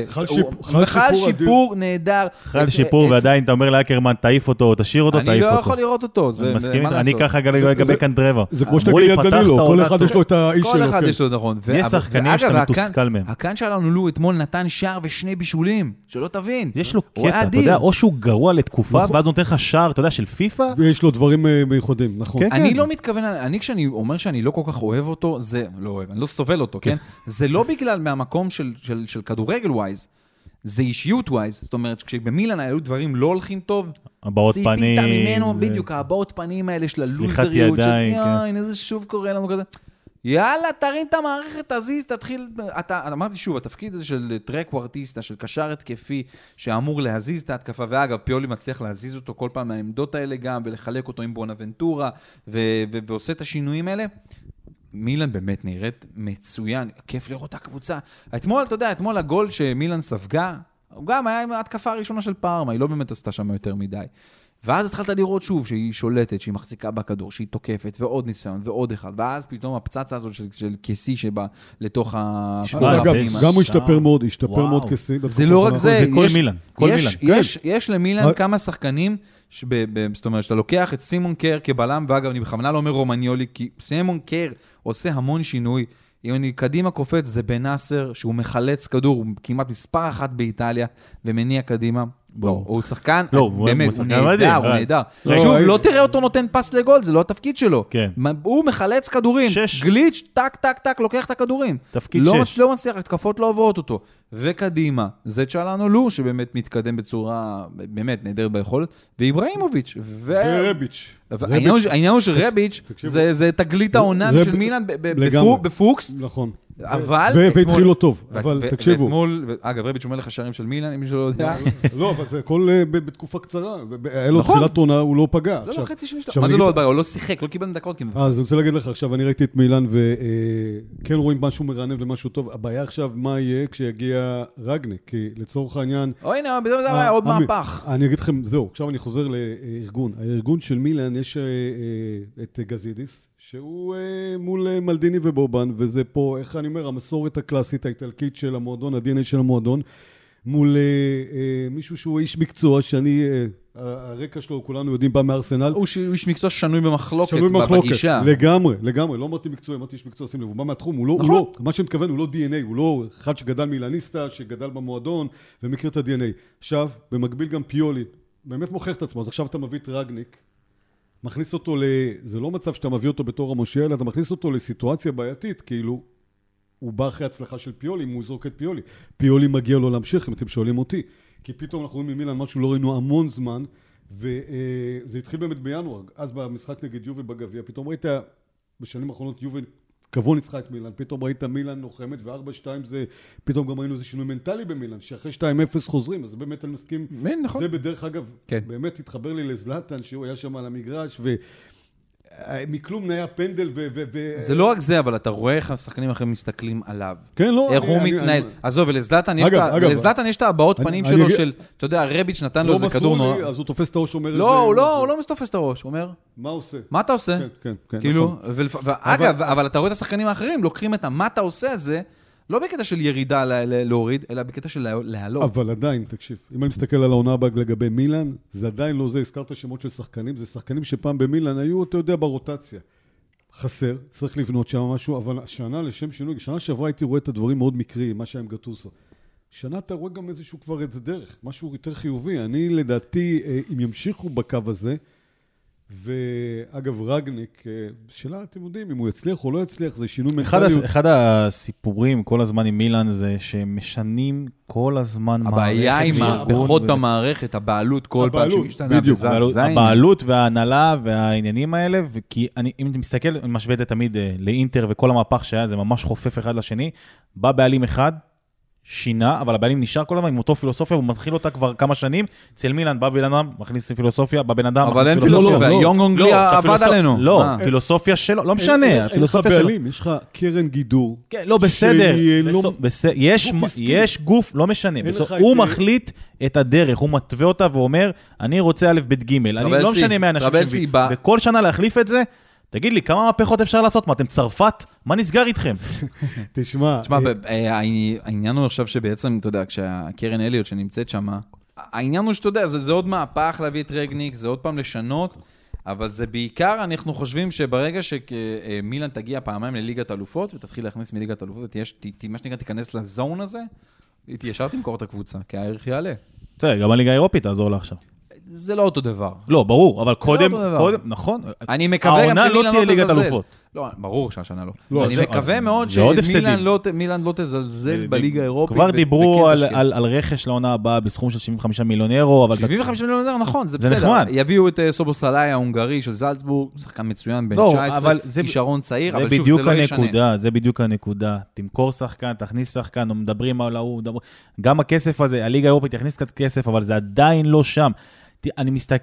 חל שיפור נהדר. חל שיפור, ועדיין אתה אומר לאקרמן, תעיף אותו, תשאיר אותו, תעיף אותו. אני לא יכול לראות אותו, זה מה לעשות. אני ככה לגבי קנטרבו. זה כמו שתגיד לי דנילו, כל אחד יש לו את האיש שלו. כל אחד יש לו, נכון. יש שחקנים שאתה מתוסכל מהם. הקן שלנו לו אתמול נתן שער ושני בישולים, שלא תבין. יש לו קטע, אתה יודע, או שהוא גרוע לתקופה, ואז נותן לך שער, אתה יודע, של פיפה. ויש לו דברים מיוחדים, נכון. אני לא מתכוון, אני כשאני אומר שאני לא כל כך אוהב אותו, זה לא אוהב, אני לא סובל אותו, כן? זה לא בגלל מהמקום של, של, של כדורגל ווייז, זה אישיות ווייז, זאת אומרת, כשבמילן היו דברים לא הולכים טוב, הבעות פנים, ציפית ממנו, בדיוק, הבעות פנים האלה של הלוזריות, של הנה זה שוב קורה לנו כזה, יאללה, תרים את המערכת, תזיז, תתחיל, אתה, אמרתי שוב, התפקיד הזה של טרקוורטיסטה, של קשר התקפי, שאמור להזיז את ההתקפה, ואגב, פיולי מצליח להזיז אותו כל פעם מהעמדות האלה גם, ולחלק אותו עם בונאבנטורה, ו- ו- ועושה את השינויים האלה, מילאן באמת נראית מצוין, כיף לראות את הקבוצה. אתמול, אתה יודע, אתמול הגול שמילאן ספגה, הוא גם היה עם ההתקפה הראשונה של פארמה, היא לא באמת עשתה שם יותר מדי. ואז התחלת לראות שוב שהיא שולטת, שהיא מחזיקה בכדור, שהיא תוקפת, ועוד ניסיון, ועוד אחד. ואז פתאום הפצצה הזאת של, של כסי שבא לתוך ה... גם הוא השתפר מאוד, השתפר מאוד כסי. זה לא רק זה, זה כל מילאן, כל יש, מילאן. יש, יש למילאן כמה שחקנים, זאת אומרת, שאתה לוקח את סימון קר כבלם, ואגב, אני בכוונה לא אומר רומניולי, כי סימון קר עושה המון שינוי. אם אני קדימה קופץ, זה בנאסר, שהוא מחלץ כדור, הוא כמעט מספר אחת באיטליה, ומניע קדימה. בוא, הוא שחקן, באמת, הוא נהדר, הוא נהדר. שוב, לא תראה אותו נותן פס לגול, זה לא התפקיד שלו. הוא מחלץ כדורים, גליץ', טק, טק, טק, לוקח את הכדורים. תפקיד שש. לא מצליח, התקפות לא עוברות אותו. וקדימה, זה צ'אלנו לו, שבאמת מתקדם בצורה, באמת, נהדר ביכולת, ואיברהימוביץ'. ורביץ'. העניין הוא שרביץ', זה תגלית העונה של מילאן בפוקס. נכון. אבל... והתחיל לו טוב, אבל תקשיבו. אגב, רביץ' אומר לך שערים של מילאן, אם מישהו לא יודע. לא, אבל זה הכל בתקופה קצרה. היה לו תחילת עונה, הוא לא פגע. לא, לא, חצי שני שלו. מה זה לא עוד בעיה? הוא לא שיחק, לא קיבל דקות כמעט. אז אני רוצה להגיד לך, עכשיו אני ראיתי את מילאן, וכן רואים משהו מרענב ומשהו טוב. הבעיה עכשיו, מה יהיה כשיגיע רגניק? כי לצורך העניין... או הנה, בדיוק זה היה עוד מהפך. אני אגיד לכם, זהו, עכשיו אני חוזר לארגון. הארגון של מילאן יש את גזידיס, שהוא מול מלדיני ובובן, וזה פה, איך אני אומר, המסורת הקלאסית האיטלקית של המועדון, ה-די אן איי של המועדון, מול מישהו שהוא איש מקצוע, שאני, הרקע שלו, כולנו יודעים, בא מארסנל. הוא איש מקצוע שנוי במחלוקת, בגישה. לגמרי, לגמרי, לא אמרתי מקצוע, אמרתי איש מקצוע, שים לב, הוא בא מהתחום, הוא לא, מה שמתכוון, הוא לא די אן איי, הוא לא אחד שגדל מילניסטה, שגדל במועדון, ומכיר את ה-די אן איי. עכשיו, במקביל גם פיולי, באמת מוכר את עצמו, אז עכשיו אתה מביא את רגניק, מכניס אותו ל... זה לא מצב שאתה מביא אותו בתור המושל, אלא אתה מכניס אותו לסיטואציה בעייתית, כאילו, הוא בא אחרי הצלחה של פיולי, אם הוא זורק את פיולי. פיולי מגיע לו להמשיך, אם אתם שואלים אותי. כי פתאום אנחנו רואים ממילן משהו לא ראינו המון זמן, וזה התחיל באמת בינואר. אז במשחק נגד יובל בגביע, פתאום ראית, בשנים האחרונות יובל קבוע ניצחה את מילן, פתאום ראית מילן נוחמת, ו-ארבע שתיים זה, פתאום גם ראינו איזה שינוי מנטלי במילן, שאחרי שתיים אפס חוזרים, אז באמת אני מסכים. נכון. זה בדרך אגב, כן. באמת התחבר לי לזלטן, שהוא היה שם על המגרש, ו... מכלום נהיה פנדל ו... זה לא רק זה, אבל אתה רואה איך השחקנים אחרים מסתכלים עליו. כן, לא. איך הוא מתנהל. עזוב, ולזלטן יש את הבעות פנים שלו של, אתה יודע, רביץ' נתן לו איזה כדור נורא. אז הוא תופס את הראש, אומר... לא, הוא לא תופס את הראש, הוא אומר... מה עושה? מה אתה עושה? כן, כן, כאילו, אגב, אבל אתה רואה את השחקנים האחרים, לוקחים את מה אתה עושה הזה, לא בקטע של ירידה להוריד, אלא בקטע של להעלות. אבל עדיין, תקשיב, אם אני מסתכל על העונה הבאה לגבי מילאן, זה עדיין לא זה, הזכרת שמות של שחקנים, זה שחקנים שפעם במילאן היו, אתה יודע, ברוטציה. חסר, צריך לבנות שם משהו, אבל שנה לשם שינוי, שנה שעברה הייתי רואה את הדברים מאוד מקריים, מה שהם גטוסו. שנה אתה רואה גם איזשהו כבר איזה דרך, משהו יותר חיובי. אני לדעתי, אם ימשיכו בקו הזה, ואגב, רגניק, שאלה, אתם יודעים, אם הוא יצליח או לא יצליח, זה שינוי מנטלי. אחד הסיפורים כל הזמן עם מילאן זה שהם משנים כל הזמן מערכת. הבעיה עם הבחות במערכת, הבעלות כל פעם שמשתנה. בדיוק, הבעלות וההנהלה והעניינים האלה, כי אם אתה מסתכל, אני משווה את זה תמיד לאינטר וכל המהפך שהיה, זה ממש חופף אחד לשני, בא בעלים אחד, שינה, אבל הבעלים נשאר כל הזמן עם אותו פילוסופיה, הוא מתחיל אותה כבר כמה שנים, אצל מילאן בא בן אדם, מכניס פילוסופיה, בא בן אדם, אבל אין פילוסופיה, יונג אונגליה עבד עלינו. לא, פילוסופיה שלו, לא משנה, אין לך בעלים, יש לך קרן גידור. לא, בסדר, יש גוף, לא משנה, הוא מחליט את הדרך, הוא מתווה אותה ואומר, אני רוצה א' ב' ג', אני לא משנה מה אנשים שבי, וכל שנה להחליף את זה, תגיד לי, כמה מהפכות אפשר לעשות? מה, אתם צרפת? מה נסגר איתכם? תשמע. תשמע, העניין הוא עכשיו שבעצם, אתה יודע, כשהקרן אליוט שנמצאת שם, העניין הוא שאתה יודע, זה עוד מהפך להביא את רגניק, זה עוד פעם לשנות, אבל זה בעיקר, אנחנו חושבים שברגע שמילאן תגיע פעמיים לליגת אלופות, ותתחיל להכניס מליגת אלופות, מה שנקרא, תיכנס לזון הזה, היא ישר תמכור את הקבוצה, כי הערך יעלה. תראה, גם הליגה האירופית תעזור לה עכשיו. זה לא אותו דבר. לא, ברור, אבל קודם, קודם, נכון. אני מקווה גם שמילאן לא תהיה ליגת אלופות. לא, ברור שהשנה לא. אני מקווה מאוד שמילאן לא תזלזל בליגה האירופית. כבר דיברו על רכש לעונה הבאה בסכום של שבעים וחמישה מיליון אירו, אבל... שבעים וחמישה מיליון אירו, נכון, זה בסדר. יביאו את סובוסליי ההונגרי של זלצבורג, שחקן מצוין בין תשע עשרה, כישרון צעיר, אבל שוב, זה לא ישנה. זה בדיוק הנקודה. תמכור שחקן, תכניס שחקן, מדברים על ההוא, גם הכסף הזה, הליגה האירופית תכניס קצת כסף, אבל זה עדיין לא שם. אני מסתכל,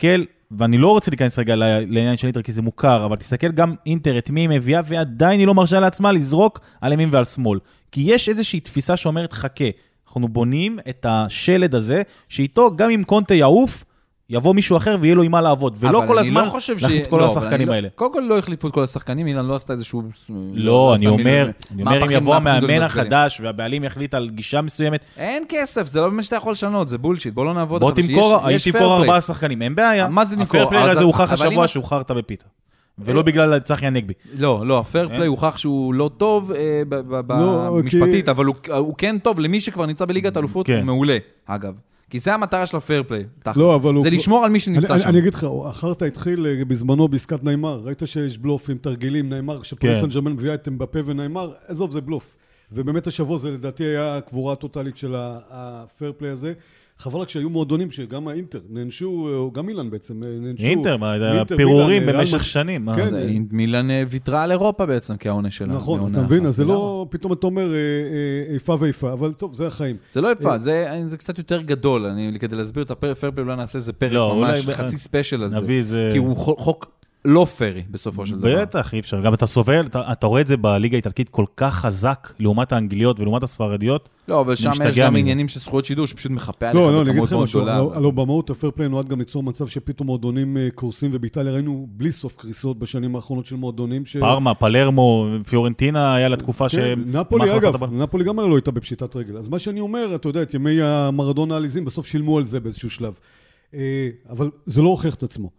ואני לא רוצה להיכנס רגע לעניין של אינטר, כי זה מוכר, אבל תסתכל גם אינטר, את מי היא מביאה, ועדיין היא לא מרשה לעצמה לזרוק על ימין ועל שמאל. כי יש איזושהי תפיסה שאומרת, חכה, אנחנו בונים את השלד הזה, שאיתו גם אם קונטה יעוף, יבוא מישהו אחר ויהיה לו עם מה לעבוד, ולא כל הזמן להחליף את כל השחקנים האלה. קודם כל לא החליפו את כל השחקנים, אילן לא עשתה איזשהו... לא, אני אומר, אני אומר אם יבוא המאמן החדש, והבעלים יחליט על גישה מסוימת... אין כסף, זה לא באמת שאתה יכול לשנות, זה בולשיט, בוא לא נעבוד... בוא תמכור, יש תמכור ארבעה שחקנים, אין בעיה. מה זה נמכור? הפרפלייר הזה הוכח השבוע שהוא חרת בפיתה. ולא בגלל צחי הנגבי. לא, לא, הפרפליי הוכח שהוא לא טוב במשפטית, אבל הוא כן טוב למי שכבר נמצא בליגת האלופות, הוא מעולה, אגב. כי זה המטרה של הפייר פליי, זה לשמור על מי שנמצא שם. אני אגיד לך, אחרת התחיל בזמנו בעסקת ניימר, ראית שיש בלוף עם תרגילים, ניימר, שפריס סן ז'רמן מביאה את אמבפה וניימר, עזוב, זה בלוף. ובאמת השבוע זה לדעתי היה הקבורה הטוטלית של הפייר פליי הזה. חבל רק שהיו מועדונים שגם האינטר נענשו, גם מילאן בעצם נענשו. אינטר, פירורים במשך שנים. מילאן ויתרה על אירופה בעצם כעונה שלה. נכון, אתה מבין, אז זה לא, פתאום אתה אומר איפה ואיפה, אבל טוב, זה החיים. זה לא איפה, זה קצת יותר גדול, כדי להסביר את הפייר פליי, אולי נעשה איזה פרק ממש חצי ספיישל על זה. כי הוא חוק לא פרי בסופו של דבר. בטח, אי אפשר. גם אתה סובל, אתה רואה את זה בליגה האיטלקית כל כך חזק, לעומת האנגליות ולעומת הספרדיות. לא, אבל שם יש גם עניינים של זכויות שידור, שפשוט מחפה עליך בכמות מאוד גדולה. לא, במהות הפייר פליי נועד גם ליצור מצב שפתאום מועדונים קורסים, ובאיטליה ראינו בלי סוף קריסות בשנים האחרונות של מועדונים. פארמה, פלרמו, פיורנטינה, היה לה תקופה ש... נפולי, אגב, נפולי גם לא הייתה בפשיטת רגל. אז מה שאני אומר, אתה יודע, את ימי המרדונה העליזים, בסוף שילמו על זה באיזשהו שלב. אבל זה לא הוכיח את עצמו.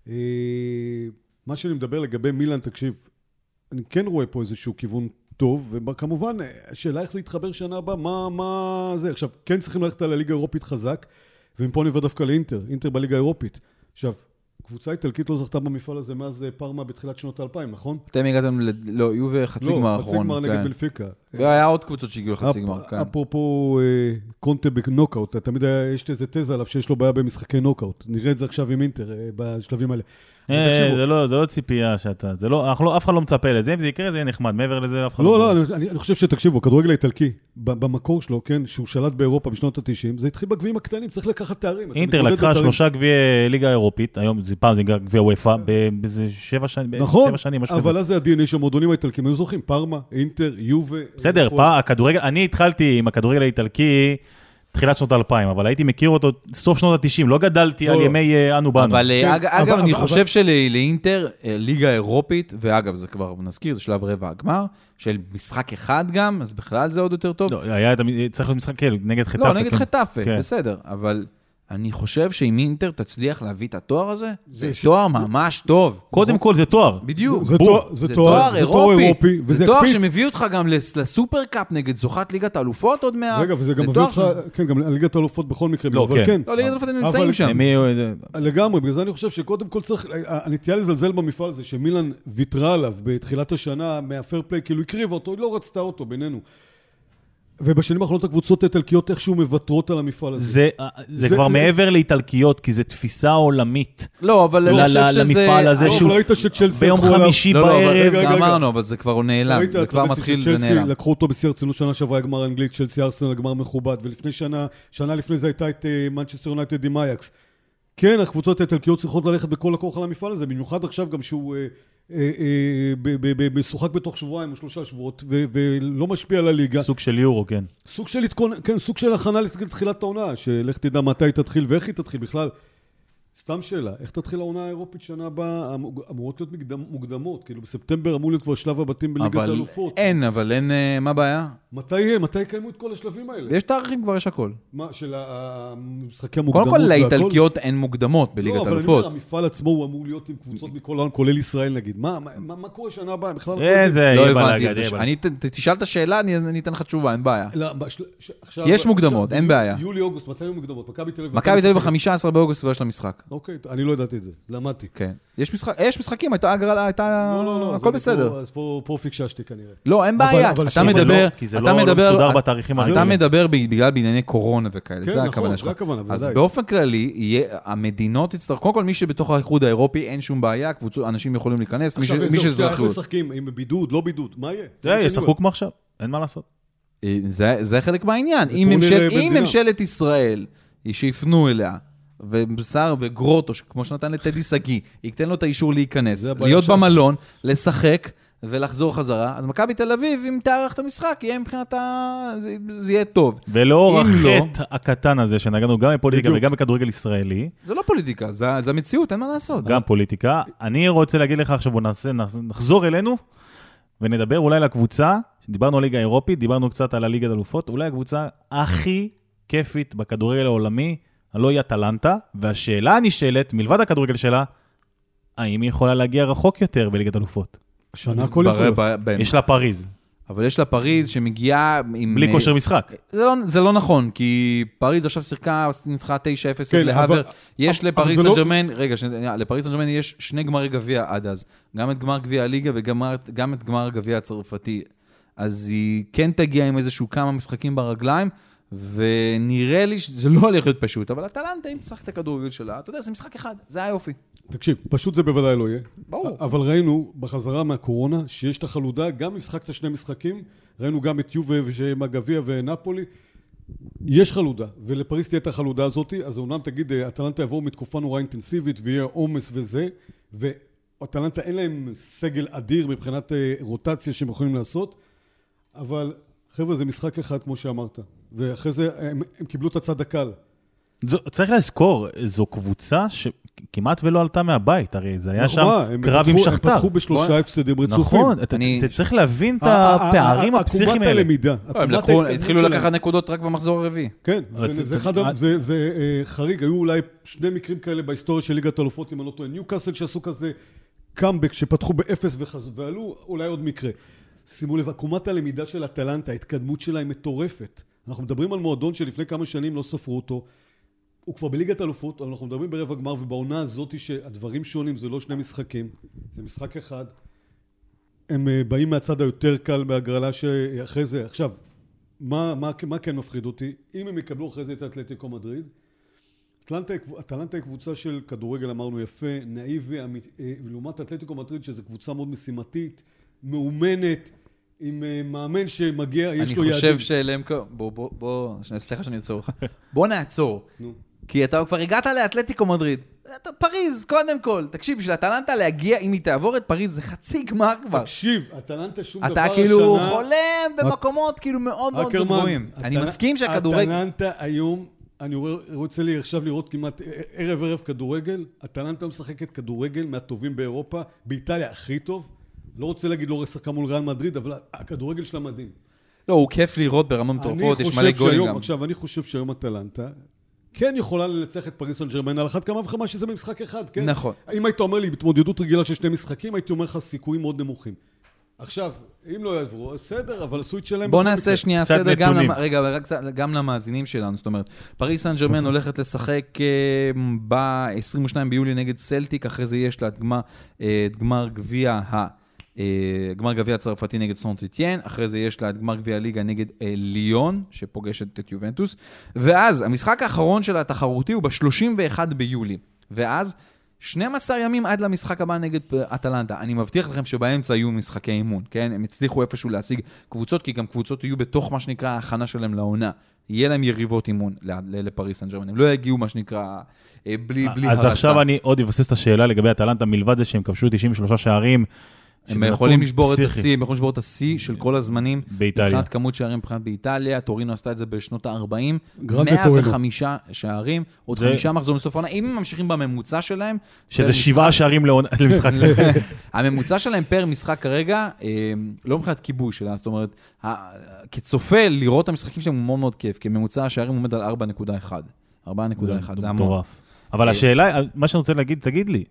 מה שאני מדבר לגבי מילאן, תקשיב, אני כן רואה פה איזשהו כיוון טוב, וכמובן, השאלה איך זה יתחבר שנה הבאה, מה, מה זה? עכשיו, כן צריכים ללכת על הליגה האירופית חזק, ומפה אני עובר דווקא לאינטר, אינטר בליגה האירופית. עכשיו, קבוצה איטלקית לא זכתה במפעל הזה מאז פארמה בתחילת שנות האלפיים, נכון? אתם הגעתם, לא, יהיו וחצי גמר האחרון. לא, חצי גמר נגד בנפיקה. והיה עוד קבוצות שהגיעו לחצי גמר, כן. אפרופו קונטה בנוקאוט, תמיד יש איזה תזה עליו שיש לו בעיה במשחקי נוקאוט. נראה את זה עכשיו עם אינטר בשלבים האלה. זה לא, זה לא ציפייה שאתה, זה לא, אף אחד לא מצפה לזה, אם זה יקרה זה יהיה נחמד, מעבר לזה אף אחד לא... לא, לא, אני חושב שתקשיבו, הכדורגל האיטלקי, במקור שלו, כן, שהוא שלט באירופה בשנות ה-תשעים, זה התחיל בגביעים הקטנים, צריך לקחת תארים. אינטר לקחה שלושה גביעי ליגה אירופית, היום זה פעם זה גביע וופא, באיזה שבע שנים, נכון, אבל אז זה ה-די אן איי שהמועדונים האיטלקים היו זוכים, פארמה, אינטר, יובה. בסדר, הכדורגל, אני התחלתי עם הכדורגל האיטלקי תחילת שנות האלפיים, אבל הייתי מכיר אותו סוף שנות התשעים, לא גדלתי על ימי אנו בנו. אבל אגב, אני חושב שלאינטר, ליגה אירופית, ואגב, זה כבר נזכיר, זה שלב רבע הגמר, של משחק אחד גם, אז בכלל זה עוד יותר טוב. לא, היה, צריך להיות משחק כאלה, נגד חטאפה. לא, נגד חטאפה, בסדר, אבל... אני חושב שאם אינטר תצליח להביא את התואר הזה, זה תואר ממש טוב. קודם כל זה תואר. בדיוק. זה תואר אירופי. זה תואר שמביא אותך גם לסופר קאפ נגד זוכת ליגת האלופות עוד מעט. רגע, וזה גם מביא אותך, כן, גם ליגת האלופות בכל מקרה. לא, כן. לא, ליגת האלופות הם נמצאים שם. לגמרי, בגלל זה אני חושב שקודם כל צריך, הנטייה לזלזל במפעל הזה, שמילאן ויתרה עליו בתחילת השנה מהפייר פליי, כאילו הקריבה אותו, היא לא רצתה אותו בינינו. ובשנים האחרונות הקבוצות האיטלקיות איכשהו מבטרות על המפעל הזה. זה, זה, זה כבר זה... מעבר לאיטלקיות, כי זה תפיסה עולמית. לא, אבל אני חושב שזה... למפעל הזה שהוא ביום חמישי לא, בערב. לא, אבל אמרנו, אבל זה כבר נעלם, זה כבר מתחיל ונעלם. לקחו אותו בשיא הרצינות שנה שעברה הגמר האנגלית, צ'לסי ארסנל, הגמר מכובד, ולפני שנה, שנה לפני זה הייתה את מנצ'סטר יונייטד עם אייקס. כן, הקבוצות האיטלקיות צריכות ללכת בכל הכוח על המפעל הזה, במיוחד עכשיו גם שהוא משוחק בתוך שבועיים או שלושה שבועות, ולא משפיע על הליגה. סוג של יורו, כן. סוג של כן, סוג של הכנה לתחילת העונה, שלך תדע מתי תתחיל ואיך היא תתחיל בכלל. סתם שאלה, איך תתחיל העונה האירופית שנה הבאה? אמורות להיות מוקדמות, כאילו בספטמבר אמור להיות כבר שלב הבתים בליגת האלופות. אין, אבל אין, מה הבעיה? מתי יהיה? מתי יקיימו את כל השלבים האלה? יש תאריכים כבר, יש הכל. מה, של המשחקי המוקדמות? קודם כל, לאיטלקיות אין מוקדמות בליגת האלופות. לא, אבל אני אומר, המפעל עצמו הוא אמור להיות עם קבוצות מכל העולם, כולל ישראל נגיד. מה קורה שנה הבאה? בכלל לא הבנתי. אני תשאל את השאלה, אני אתן לך תשובה, אין בעיה. יש מוקדמות, אין בעיה. יולי, אוגוסט, מתי היו מוקדמות? מכבי תל אביב ב-חמישה עשר באוגוסט כבר יש לה משחק. אוקיי, אני לא ידעתי את זה, למדתי. כן. יש משחק, יש משחקים, הייתה הגרלה, הייתה... לא, לא, לא. הכל בסדר. אז פה פיקששתי כנראה. לא, אין בעיה. אתה מדבר... כי זה לא מסודר בתאריכים הרגילים. אתה מדבר בגלל בענייני קורונה וכאלה. זה הכוונה שלך. אז באופן כללי, המדינות יצטרכו, קודם כל מי שבתוך האיחוד האירופי אין שום בעיה, אנשים יכולים להיכנס, מי שזכו. משחקים עם בידוד, לא בידוד, מה יהיה? זה ישחקו כמו עכשיו, אין מה לעשות. זה חלק מהעניין. אם ממשלת ישראל, שיפנו אליה, ובשר וגרוטו, כמו שנתן לטדי סגי, ייתן לו את האישור להיכנס, להיות במלון, לשחק ולחזור חזרה, אז מכבי תל אביב, אם תארח את המשחק, יהיה מבחינת ה... זה, זה יהיה טוב. ולאור החטא הקטן הזה, שנגענו גם בפוליטיקה וגם בכדורגל ישראלי. זה לא פוליטיקה, זה, זה המציאות, אין מה לעשות. גם פוליטיקה. אני רוצה להגיד לך עכשיו, בוא נעשה, נחזור אלינו, ונדבר אולי לקבוצה, דיברנו על ליגה האירופית, דיברנו קצת על הליגת אלופות, אולי הקבוצה הכי כיפית בכדורגל העולמי, הלא היא אטלנטה, והשאלה הנשאלת, מלבד הכדורגל שלה, האם היא יכולה להגיע רחוק יותר בליגת אלופות? שנה כל יכול. יש לה פריז. אבל יש לה פריז שמגיעה עם... בלי כושר משחק. זה לא, זה לא נכון, כי פריז עכשיו שיחקה, ניצחה תשע אפס כן, להבר. אבל, יש אבל, לפריז סן ג'רמן, לא... רגע, שנייה, לפריז סן ג'רמן יש שני גמרי גביע עד אז. גם את גמר גביע הליגה וגם את גמר גביע הצרפתי. אז היא כן תגיע עם איזשהו כמה משחקים ברגליים, ונראה לי שזה לא הולך להיות פשוט, אבל אטלנטה, אם צריך את הכדורגל שלה, אתה יודע, זה משחק אחד, זה היופי. תקשיב, פשוט זה בוודאי לא יהיה. ברור. אבל ראינו בחזרה מהקורונה, שיש את החלודה, גם משחקת שני משחקים, ראינו גם את יובה ומגביה ונפולי, יש חלודה, ולפריז תהיה את החלודה הזאת, אז אומנם תגיד, אטלנטה יבואו מתקופה נורא אינטנסיבית, ויהיה עומס וזה, ואטלנטה אין להם סגל אדיר מבחינת רוטציה שהם יכולים לעשות, אבל חבר'ה, זה משחק אחד כמו שאמרת, ואחרי זה הם, הם קיבלו את הצד הקל. זו, צריך לזכור, זו קבוצה שכמעט ולא עלתה מהבית, הרי זה היה שם קרב עם שכתר. הם פתחו בשלושה הפסדים רצופים. נכון, זה צריך להבין את הפערים הפסיכיים האלה. הלמידה. הם התחילו לקחת נקודות רק במחזור הרביעי. כן, זה חריג, היו אולי שני מקרים כאלה בהיסטוריה של ליגת האלופות, אם אני לא טועה, ניוקאסל שעשו כזה קאמבק שפתחו באפס ועלו, אולי עוד מקרה. שימו לב, עקומת הלמידה של אטלנטה, ההתקדמות שלה היא מטורפת. אנחנו מדברים על מועדון שלפני כמה שנים לא ספרו אותו, הוא כבר בליגת אלופות, אבל אנחנו מדברים ברבע גמר, ובעונה הזאת שהדברים שונים, זה לא שני משחקים, זה משחק אחד. הם באים מהצד היותר קל בהגרלה שאחרי זה. עכשיו, מה, מה, מה כן מפחיד אותי? אם הם יקבלו אחרי זה את אתלטיקו מדריד, אטלנטה, אטלנטה היא קבוצה של כדורגל, אמרנו יפה, נאיבי, ולעומת אתלטיקו מדריד, שזו קבוצה מאוד משימתית, מאומנת, עם מאמן שמגיע, יש לו יעדים. אני חושב שלמקו, בוא, בוא, בוא, סליחה שאני אעצור לך. בוא נעצור. כי אתה כבר הגעת לאתלטיקו מדריד. פריז, קודם כל. תקשיב, בשביל אטלנטה להגיע, אם היא תעבור את פריז, זה חצי גמר כבר. תקשיב, אטלנטה שום דבר השנה... אתה כאילו חולם במקומות כאילו מאוד מאוד גבוהים. אני מסכים שהכדורגל... אטלנטה היום, אני רוצה לי עכשיו לראות כמעט ערב ערב כדורגל. אטלנטה משחקת כדורגל מהטובים באירופה, באיטליה הכי טוב. לא רוצה להגיד לא רסקה מול ריאל מדריד, אבל הכדורגל שלה מדהים. לא, הוא כיף לראות ברמה מטורפות, יש מלא גולים גם. עכשיו, אני חושב שהיום אטלנטה כן יכולה לנצח את פריז סן ז'רמן על אחת כמה וכמה שזה במשחק אחד, כן? נכון. אם היית אומר לי בהתמודדות רגילה של שני משחקים, הייתי אומר לך סיכויים מאוד נמוכים. עכשיו, אם לא יעברו, בסדר, אבל הסוויץ' שלהם... בוא נעשה שנייה סדר גם, למ... רגע, גם למאזינים שלנו, זאת אומרת, פריז סן ז'רמן הולכת לשחק ב-עשרים ושניים ביולי נגד סלטיק, אחרי זה יש לה את גמר גביע ה... גמר גביע הצרפתי נגד סנט אתיין, אחרי זה יש לה את גמר גביע הליגה נגד ליון, שפוגשת את יובנטוס, ואז המשחק האחרון של התחרותי הוא ב-שלושים ואחד ביולי, ואז שנים עשר ימים עד למשחק הבא נגד אטלנטה. אני מבטיח לכם שבאמצע יהיו משחקי אימון, כן? הם הצליחו איפשהו להשיג קבוצות, כי גם קבוצות יהיו בתוך מה שנקרא ההכנה שלהם לעונה. יהיה להם יריבות אימון לפריז סן ז'רמן. הם לא יגיעו מה שנקרא בלי הרצה. אז עכשיו אני עוד אבסס את השאלה לגבי אטלנטה, מלבד זה שהם כבשו תשעים ושלושה שערים, הם יכולים לשבור את השיא, הם יכולים לשבור את השיא של כל הזמנים. באיטליה. מבחינת כמות שערים, מבחינת באיטליה, טורינו עשתה את זה בשנות ה-ארבעים. מאה וחמישה שערים, עוד חמישה מחזורים בסוף העונה. אם הם ממשיכים בממוצע שלהם... שזה שבעה שערים למשחק. הממוצע שלהם פר משחק כרגע, לא מבחינת כיבוש שלה, זאת אומרת, כצופה לראות את המשחקים שלהם הוא מאוד מאוד כיף, כי ממוצע השערים עומד על ארבע נקודה אחת. ארבע נקודה אחת, זה המון. אבל השאלה, מה שאני רוצה להגיד, תגיד לי,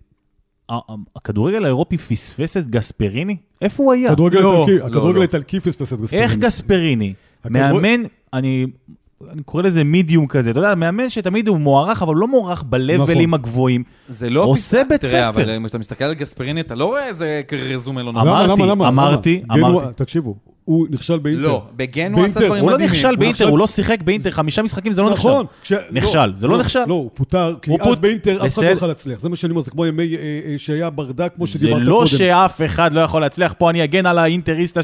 הכדורגל האירופי פספס את גספריני? איפה הוא היה? הכדורגל האיטלקי פספס את גספריני. איך גספריני? מאמן, אני קורא לזה מידיום כזה, אתה יודע, מאמן שתמיד הוא מוערך, אבל לא מוערך בלבלים הגבוהים. זה לא עושה בית ספר. אבל אם אתה מסתכל על גספריני, אתה לא רואה איזה רזומה לא נכון. אמרתי, אמרתי, אמרתי. תקשיבו. הוא נכשל באינטר. לא, בגן הוא עשה דברים מדהימים. הוא לא נכשל באינטר, הוא לא שיחק באינטר, חמישה משחקים זה לא נכשל. נכשל, זה לא נכשל. לא, הוא פוטר, כי אז באינטר אף אחד לא יכול להצליח. זה מה שאני אומר, זה כמו ימי שהיה ברדק, כמו שדיברת קודם. זה לא שאף אחד לא יכול להצליח, פה אני אגן על האינטריסטה שלי.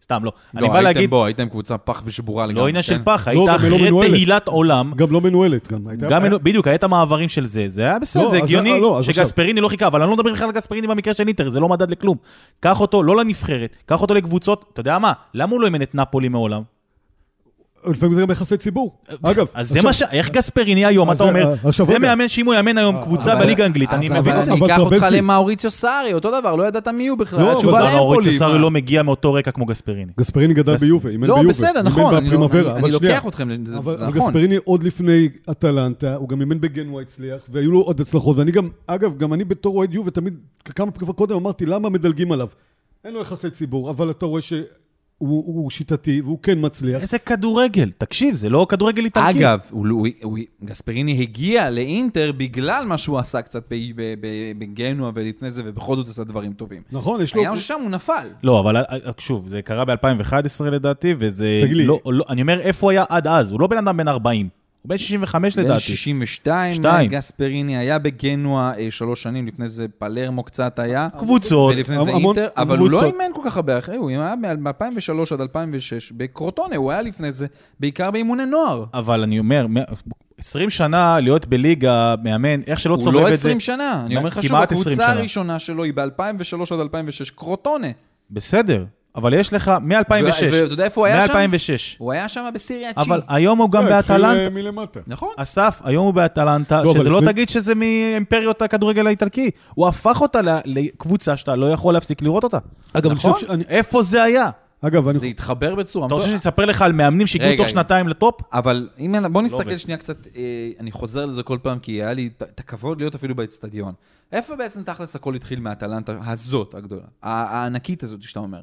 סתם, לא. לא, אני בא הייתם להגיד, בו, הייתם קבוצה פח ושבורה לגמרי. לא עניין של כן? פח, לא, היית גם לא אחרי מנוהלת. תהילת עולם. גם לא מנוהלת, גם. הייתה- גם, היה- מנו- בדיוק, היית מעברים של זה, זה היה בסדר, לא, זה אז- הגיוני לא, אז עכשיו- שגספריני לא חיכה, אבל אני לא מדבר בכלל על גספריני במקרה של אינטר, זה לא מדד לכלום. קח אותו, לא לנבחרת, קח אותו לקבוצות, אתה יודע מה, למה הוא לא אימן את נפולי מעולם? לפעמים זה גם יחסי ציבור. אגב, אז זה מה ש... איך גספריני היום, אז אתה זה- אומר, עכשיו זה רגע. מאמן שאם הוא יאמן היום קבוצה אבל- בליגה האנגלית, אני אז מבין אבל את זה. אני אבל אקח אותך טרבלסי- למאוריציו סארי, אותו דבר, לא ידעת מי הוא בכלל. לא, התשובה אבל לאמפולי, מאוריציו סארי מה? לא מגיע מאותו רקע כמו גספריני. גספריני גדל גס- ביובה, אימן לא, ביובה. בסדר, אימן נכון, אני לא- בפרימוורה, אני- אבל אני שנייה. לוקח אתכם, זה אבל נכון. גספריני עוד לפני אטלנטה, הוא גם אימן בגנואה הצליח, והיו לו עוד הצלחות, ואני גם, אגב, גם אני בתור אוהד יובה, תמיד, כמה כבר קודם אמרתי, למה מדלגים עליו? אין לו יחסי ציבור, אבל אתה רואה שהוא הוא שיטתי, והוא כן מצליח. איזה כדורגל, תקשיב, זה לא כדורגל איטלקי. אגב, הוא- הוא- הוא- גספריני הגיע לאינטר בגלל מה שהוא עשה קצת ב- ב- ב- בגנואה ולפני זה, ובכל זאת עשה דברים טובים. נכון, יש לו... היה ששם הוא נפל. לא, אבל שוב, זה קרה ב-אלפיים ואחת עשרה לדעתי, וזה... תגיד לי. לא, לא, אני אומר, איפה הוא היה עד אז? הוא לא בן אדם בן ארבעים, הוא בן שישים וחמש בן לדעתי. שישים ושתיים, שתיים. גספריני היה בגנואה אה, שלוש שנים, לפני זה פלרמו קצת היה. קבוצות. ולפני זה המון- אינטר, אבל הוא לא קבוצות. אימן כל כך הרבה אחרי, הוא היה מ-אלפיים ושלוש עד אלפיים ושש בקרוטונה, הוא היה לפני זה, בעיקר באימוני נוער. אבל אני אומר, עשרים שנה להיות בליגה, מאמן, איך שלא הוא צובב לא את זה. עשרים שנה, אני אומר לך שוב, כמעט עשרים הקבוצה שנה. הראשונה שלו היא ב-אלפיים ושלוש עד אלפיים ושש, קרוטונה. בסדר, אבל יש לך מ-אלפיים ושש. ואתה יודע איפה הוא היה שם? מ-אלפיים ושש. הוא היה שם בסיריה צ'י. אבל היום הוא גם לא, התחיל, באטלנטה. אה, מלמטה. נכון. אסף, היום הוא באטלנטה, לא, שזה אבל לא לפני- תגיד שזה מאימפריות הכדורגל האיטלקי. הוא הפך אותה ל- לקבוצה שאתה לא יכול להפסיק לראות אותה. אגב, אני נכון? חושב שאני- איפה זה היה? אגב, אני... זה התחבר בצורה. אתה רוצה שאני אספר לך על מאמנים שהגיעו רגע, תוך רגע. שנתיים לטופ? אבל אם, בוא נסתכל עובד. שנייה קצת, אה, אני חוזר לזה כל פעם, כי היה לי את- את הכבוד להיות אפילו באצטדיון. איפה בעצם תכלס הכל התחיל מהאטלנטה הזאת הגדולה, ה- הענקית הזאת שאתה אומר?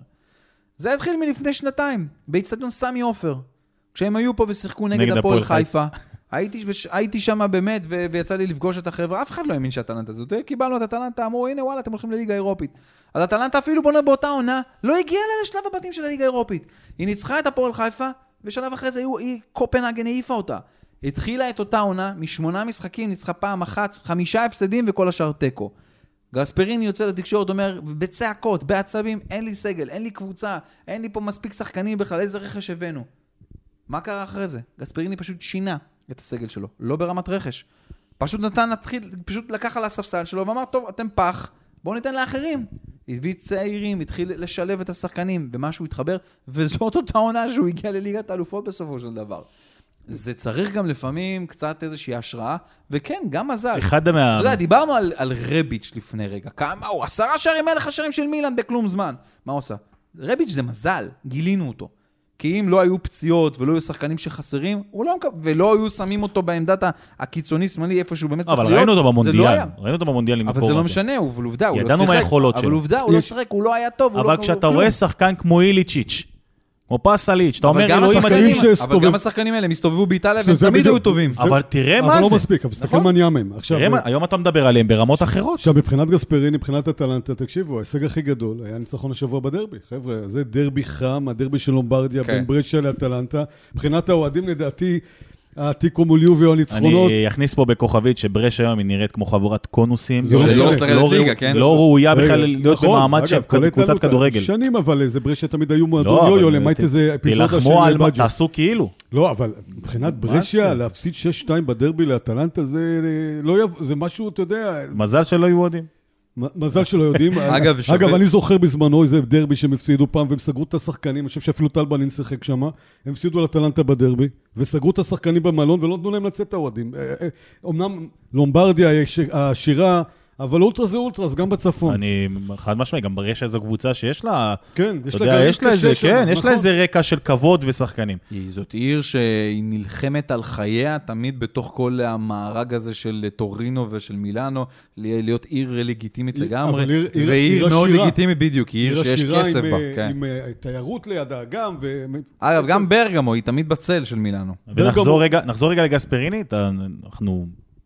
זה התחיל מלפני שנתיים, באצטדיון סמי עופר. כשהם היו פה ושיחקו נגד, נגד הפועל הפועל חיפה. הייתי, הייתי שם באמת, ו- ויצא לי לפגוש את החבר'ה, אף אחד לא האמין שהאטלנטה הזאת, קיבלנו את האטלנטה, אמרו, הנה וואלה, אתם הולכים לליגה האירופית. אז האטלנטה אפילו בונה באותה עונה, לא הגיעה לה לשלב הבתים של הליגה האירופית. היא ניצחה את הפועל חיפה, ושלב אחרי זה היו- היא קופנהגן העיפה אותה. התחילה את אותה עונה, משמונה משחקים, ניצחה פעם אחת, חמישה הפסדים וכל השאר תיקו. גספריני יוצא לתקשורת, אומר, בצעקות, בעצבים, אין לי סגל, אין לי קבוצה, אין לי פה מספיק שחקנים בכלל, איזה רכש הבאנו. מה קרה אחרי זה? גספריני פשוט שינה את הסגל שלו, לא ברמת רכש. פשוט נתן, נתחיל, פשוט לקח על הספסל שלו ואמר, טוב, אתם פח, בואו ניתן לאחרים. הביא צעירים, התחיל לשלב את השחקנים, ומשהו התחבר, וזאת אותה עונה שהוא הגיע לליגת האלופות בסופו של דבר. זה צריך גם לפעמים קצת איזושהי השראה, וכן, גם מזל. אחד אתה מה... יודע, דיברנו על, על רביץ' לפני רגע. כמה הוא? עשרה שערים, מלך השערים של מילאן בכלום זמן. מה הוא עושה? רביץ' זה מזל, גילינו אותו. כי אם לא היו פציעות ולא היו שחקנים שחסרים, הוא לא, ולא היו שמים אותו בעמדת הקיצוני שמאלי איפה שהוא באמת צריך אבל להיות, ראינו אותו זה לא במונדיאל. היה. ראינו אותו במונדיאל עם אבל זה קרואטיה. לא משנה, הוא עובדה, הוא לא ידענו שיחק. מה היכולות אבל שלו. עובדה, הוא לא יש- שיחק, הוא לא היה טוב. הוא אבל לא- כשאתה כלום. רואה שחקן כמו איליצ'יץ', כמו פסליץ', אתה אבל אומר, גם אלוהים השחקנים- מדהים. שהסתובב- אבל גם השחקנים האלה, הם הסתובבו באיטליה, והם שזה תמיד בדיוק- היו טובים. זה- אבל תראה אבל מה לא זה. מספיק, אבל תסתכל נכון. מה נהיה מהם. עכשיו, תראה מה- היום אתה מדבר עליהם ברמות אחרות. עכשיו, מבחינת גספריני, מבחינת אטלנטה, תקשיבו, ההישג הכי גדול היה ניצחון השבוע בדרבי. חבר'ה, זה דרבי חם, הדרבי של לומברדיה, כן. בין ברצ'ה לאטלנטה. מבחינת האוהדים, לדעתי, התיקו מול יובי או הניצחונות. אני אכניס פה בכוכבית שברש היום היא נראית כמו חבורת קונוסים. זה לא שלא- משנה. לא לרדת ראו- ליגה, כן? לא ראויה רגע, בכלל להיות נכון, במעמד של אגב, כל קבוצת התנהלות, כדורגל. שנים, אבל זה ברצ'ה תמיד היו מועדון לא, יו-יו, אבל למעט ת- איזה אפיזודה של תלחמו על מה, בג'ו. תעשו כאילו. לא, אבל מבחינת מה ברצ'ה, זה? להפסיד שש שתיים בדרבי לאטלנטה, זה לא יב- זה משהו, אתה יודע, מזל שלא היו אוהדים. מ- מזל שלא יודעים. אגב, שווה- אגב, אני זוכר בזמנו איזה דרבי שהם הפסידו פעם, והם סגרו את השחקנים, אני חושב שאפילו טלבנין שיחק שם, הם הפסידו על אטלנטה בדרבי, וסגרו את השחקנים במלון, ולא נתנו להם לצאת האוהדים. אה, אה, אמנם לומברדיה יש- העשירה, אבל אולטרה זה אולטרה, אז גם בצפון. אני חד משמעי, גם ברש איזו קבוצה שיש לה, כן, יש אתה לה יודע, גרעין יש לה איזה, קשה שם, כן, יש נכון. לה איזה רקע של כבוד ושחקנים. היא- זאת עיר שהיא נלחמת על חייה, תמיד בתוך כל המארג הזה של טורינו ושל מילאנו, להיות עיר לגיטימית היא- לגמרי, אבל עיר- עיר- ועיר עיר מאוד עשירה. לגיטימית בדיוק, היא עיר שיש עשירה כסף עם, בה. אה, כן. עם אה, תיירות לידה גם, ו... אגב, גם ברגמו, היא תמיד בצל של מילאנו. ונחזור ברגע- רגע, נחזור רגע לגספריני, אתה- אנחנו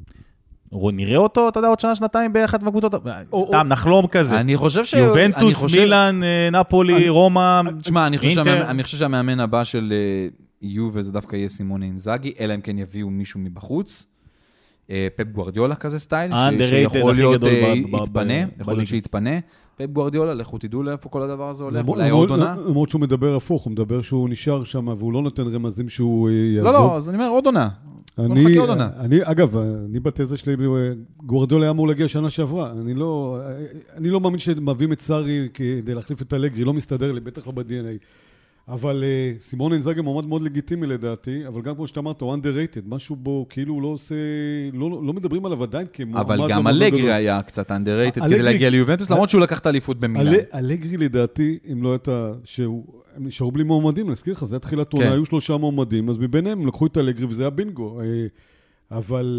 נראה אותו, אתה יודע, עוד שנה, שנתיים באחת מהקבוצות, או- סתם, נחלום כזה. אני חושב ש... אני יובנטוס, חושב- מילאן, אה, נפולי, אני- רומא, תשמע, אני חושב אינטר. שהמאמן- אני חושב שהמאמן הבא של אה, יובה זה דווקא יהיה סימון אינזאגי, אלא אם כן יביאו מישהו מבחוץ. פפ גוארדיולה כזה סטייל, underrated שיכול הכי להיות גדול אה, ב- ב- יתפנה, ב- יכול להיות בליגה. שיתפנה. פפ גוארדיולה, לכו תדעו לאיפה כל הדבר הזה הולך, למרות- אולי עוד למרות- עונה. למרות שהוא מדבר הפוך, הוא מדבר שהוא נשאר שם, והוא לא נותן רמזים שהוא אה, יעזוב. לא, לא, אז אני אומר עוד עונה. בוא אני, נחכה עוד עונה. אני, אגב, אני בתזה שלי, גוארדיולה היה אמור להגיע שנה שעברה. אני לא, אני לא מאמין שמביאים את סארי כדי להחליף את אלגרי, לא מסתדר לי, בטח לא ב-די אן איי. אבל uh, סימון אינזאגי מועמד מאוד לגיטימי לדעתי, אבל גם כמו שאתה אמרת, הוא underrated, משהו בו כאילו הוא לא עושה, לא, לא מדברים עליו עדיין כמועמד. אבל גם אלגרי היה קצת underrated כדי להגיע ליובנטוס, למרות שהוא לקח את האליפות במילאן. אלגרי לדעתי, אם לא הייתה, שהוא, הם נשארו בלי מועמדים, נזכיר לך, זה התחילת עונה, כן. היו שלושה מועמדים, אז מביניהם הם לקחו את אלגרי וזה היה בינגו. אבל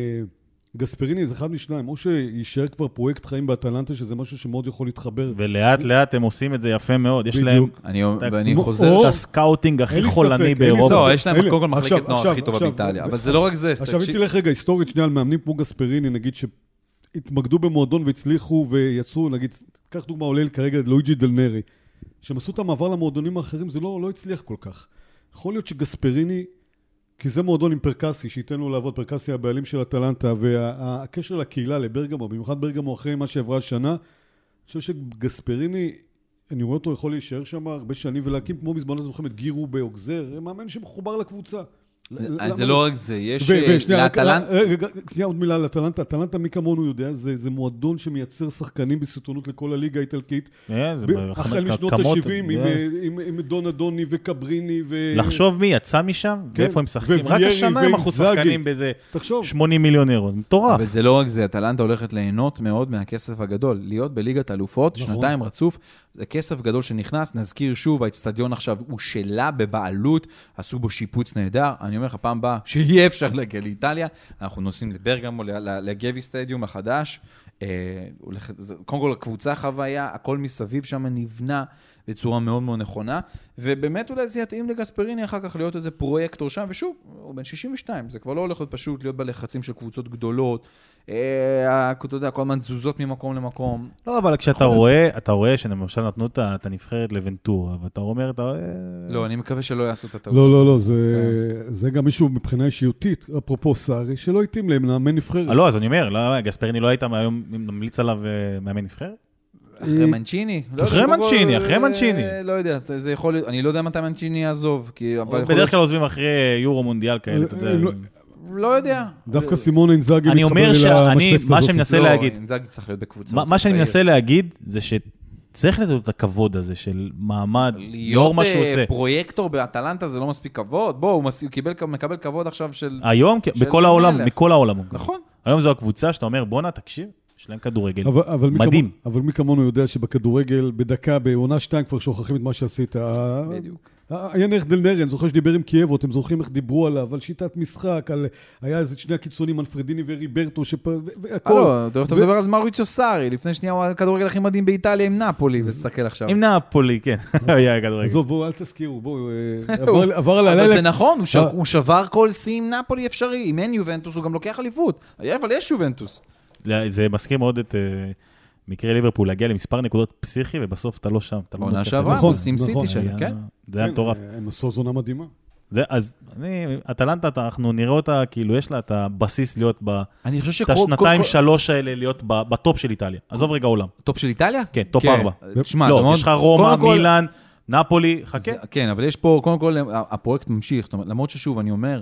גספריני זה אחד משניים, או שישאר כבר פרויקט חיים באטלנטה, שזה משהו שמאוד יכול להתחבר. ולאט לאט הם עושים את זה יפה מאוד. יש להם אני- ואני כמו- חוזר... או- את הסקאוטינג הכי אין לי חולני ספק, אין לי באירופה. לא, יש להם אלה, קודם כל עכשיו, מחלקת נוער עכשיו, הכי טובה עכשיו, באיטליה, ו- אבל זה לא רק זה. עכשיו, אם תקשיב- תלך רגע, היסטורית שנייה על מאמנים כמו גספריני, נגיד שהתמקדו במועדון והצליחו ויצרו, נגיד, קח דוגמה עולל כרגע, לואיג'י דלנרי, שהם עשו את המעבר למועדונים האחרים, זה לא, לא הצליח כל כך. יכול להיות שגספריני, כי זה מועדון עם פרקסי, שייתן לו לעבוד, פרקסי הבעלים של אטלנטה, והקשר לקהילה, לברגמו, במיוחד ברגמו אחרי מה שעברה השנה, אני חושב שגספריני, אני רואה אותו יכול להישאר שם הרבה שנים, ולהקים כמו בזמן הזה, את גירו באוגזר, מאמן שמחובר לקבוצה. זה לא רק זה, יש ושנייה, לאטלנט... רגע, שנייה, עוד מילה על אטלנטה. אטלנטה, מי כמונו יודע, זה מועדון שמייצר שחקנים בסיטונות לכל הליגה האיטלקית. החל משנות ה-שבעים, עם דונה דוני וקבריני. לחשוב מי יצא משם, ואיפה הם משחקים. רק השנה הם אחו שחקנים באיזה שמונים מיליון אירו. מטורף. אבל זה לא רק זה, אטלנטה הולכת ליהנות מאוד מהכסף הגדול. להיות בליגת אלופות, שנתיים רצוף, זה כסף גדול שנכנס. נזכיר שוב, האצטדיון עכשיו הוא שלה בבעלות, עשו בו שיפוץ נהדר. אני אומר לך, פעם באה, שיהיה אפשר להגיע לאיטליה, אנחנו נוסעים לברגמו, לגבי סטדיום החדש, קודם כל הקבוצה חוויה, הכל מסביב שם נבנה בצורה מאוד מאוד נכונה, ובאמת אולי זה יתאים לגספריני אחר כך להיות איזה פרויקטור שם, ושוב, הוא בן שישים ושתיים, זה כבר לא הולך להיות פשוט להיות בלחצים של קבוצות גדולות, אתה יודע, כל הזמן תזוזות ממקום למקום. לא, אבל כשאתה רואה, אתה רואה שלמשל נתנו את הנבחרת לוונטורה, ואתה אומר, אתה רואה... לא, אני מקווה שלא יעשו את הטעות. לא, לא, לא, זה גם מישהו מבחינה אישיותית, אפרופו סארי, שלא התאים להם לאמן נבחרת. לא, אז אני אומר, גספריני לא היית היום ממליץ עליו מאמן נבחרת? אחרי מנצ'יני? אחרי מנצ'יני, אחרי מנצ'יני. לא יודע, זה יכול להיות, אני לא יודע מתי מנצ'יני יעזוב. בדרך כלל עוזבים אחרי יורו מונדיאל כאלה, אתה יודע. לא יודע. דווקא סימון אינזאגי אני אומר שאני, מה שאני מנסה להגיד, אינזאגי צריך להיות בקבוצה. מה שאני מנסה להגיד זה שצריך לתת את הכבוד הזה של מעמד, לא מה שהוא עושה. להיות פרויקטור באטלנטה זה לא מספיק כבוד. בוא, הוא מקבל כבוד עכשיו של... היום, בכל העולם, מכל העולם. נכון. היום זו הקבוצה שאתה אומר, בוא נה, תקשיב. יש להם כדורגל. מדהים. אבל מי כמונו יודע שבכדורגל, בדקה, בעונה שתיים כבר שוכחים את מה שעשית. בדיוק. היה נערך דלנרי, אני זוכר שדיבר עם קייבו, אתם זוכרים איך דיברו עליו, על שיטת משחק, היה איזה שני הקיצונים, מנפרדיני וריברטו, והכל. לא, אתה מדבר על מאוריציו סארי, לפני שנייה הוא הכדורגל הכי מדהים באיטליה עם נאפולי, ותסתכל עכשיו. עם נאפולי, כן. היה כדורגל. עזוב, בואו, אל תזכירו, בואו, עבר על הלילה. הלילה. אבל זה נכון, הוא שבר כל שיא עם נאפולי אפשרי, אם אין יובנטוס הוא גם לוקח אליפות, אבל יש יובנטוס. זה מזכיר מאוד את מקרה ליברפול, להגיע למספר נקודות פסיכי, ובסוף אתה לא שם. עונה שעברה, עושים סיטי שלה, כן? זה היה מטורף. הם עשו זונה מדהימה. אז אני, אטלנטה, אנחנו נראה אותה, כאילו יש לה את הבסיס להיות ב... אני חושב שכל... את השנתיים שלוש האלה להיות בטופ של איטליה. עזוב רגע עולם. טופ של איטליה? כן, טופ ארבע. תשמע, לא, יש לך רומא, מילאן, נאפולי, חכה. כן, אבל יש פה, קודם כל, הפרויקט ממשיך, זאת אומרת, למרות ששוב, אני אומר,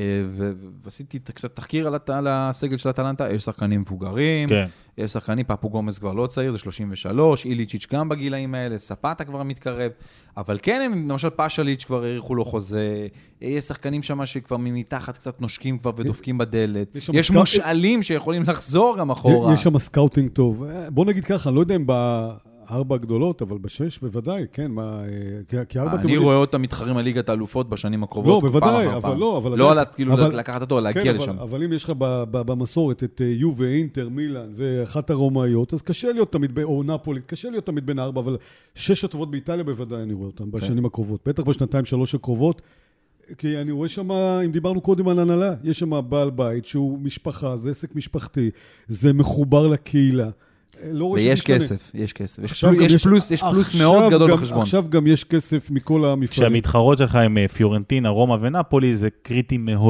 ועשיתי קצת תחקיר על הסגל של אטלנטה, יש שחקנים מבוגרים, יש שחקנים, פאפו גומס כבר לא צעיר, זה שלושים ושלוש, איליצ'יץ' גם בגילאים האלה, ספטה כבר מתקרב, אבל כן, הם, למשל פאשליץ' כבר העריכו לו חוזה, יש שחקנים שם שכבר מתחת קצת נושקים כבר ודופקים בדלת, יש מושאלים שיכולים לחזור גם אחורה. יש שם סקאוטינג טוב. בוא נגיד ככה, לא יודע אם ב... ארבע גדולות, אבל בשש בוודאי, כן, מה, כי ארבע... אני רואה אותם מתחרים על ליגת האלופות בשנים הקרובות. לא, בוודאי, אבל לא, אבל... לא כאילו לקחת אותו, להגיע לשם. אבל אם יש לך במסורת את יובה, אינטר, מילאן ואחת הרומאיות, אז קשה להיות תמיד, או נאפולי, קשה להיות תמיד בין ארבע, אבל שש הטובות באיטליה בוודאי אני רואה אותם בשנים הקרובות, בטח בשנתיים שלוש הקרובות, כי אני רואה שם, אם דיברנו קודם על הנהלה, יש שם בעל בית שהוא משפחה, זה עסק משפחתי, זה מחובר לקהילה. ויש כסף, יש כסף. יש פלוס, יש פלוס מאוד גדול בחשבון. עכשיו גם יש כסף מכל המפעלים. כשהמתחרות שלך עם פיורנטינה, רומא ונאפולי, זה קריטי מאוד.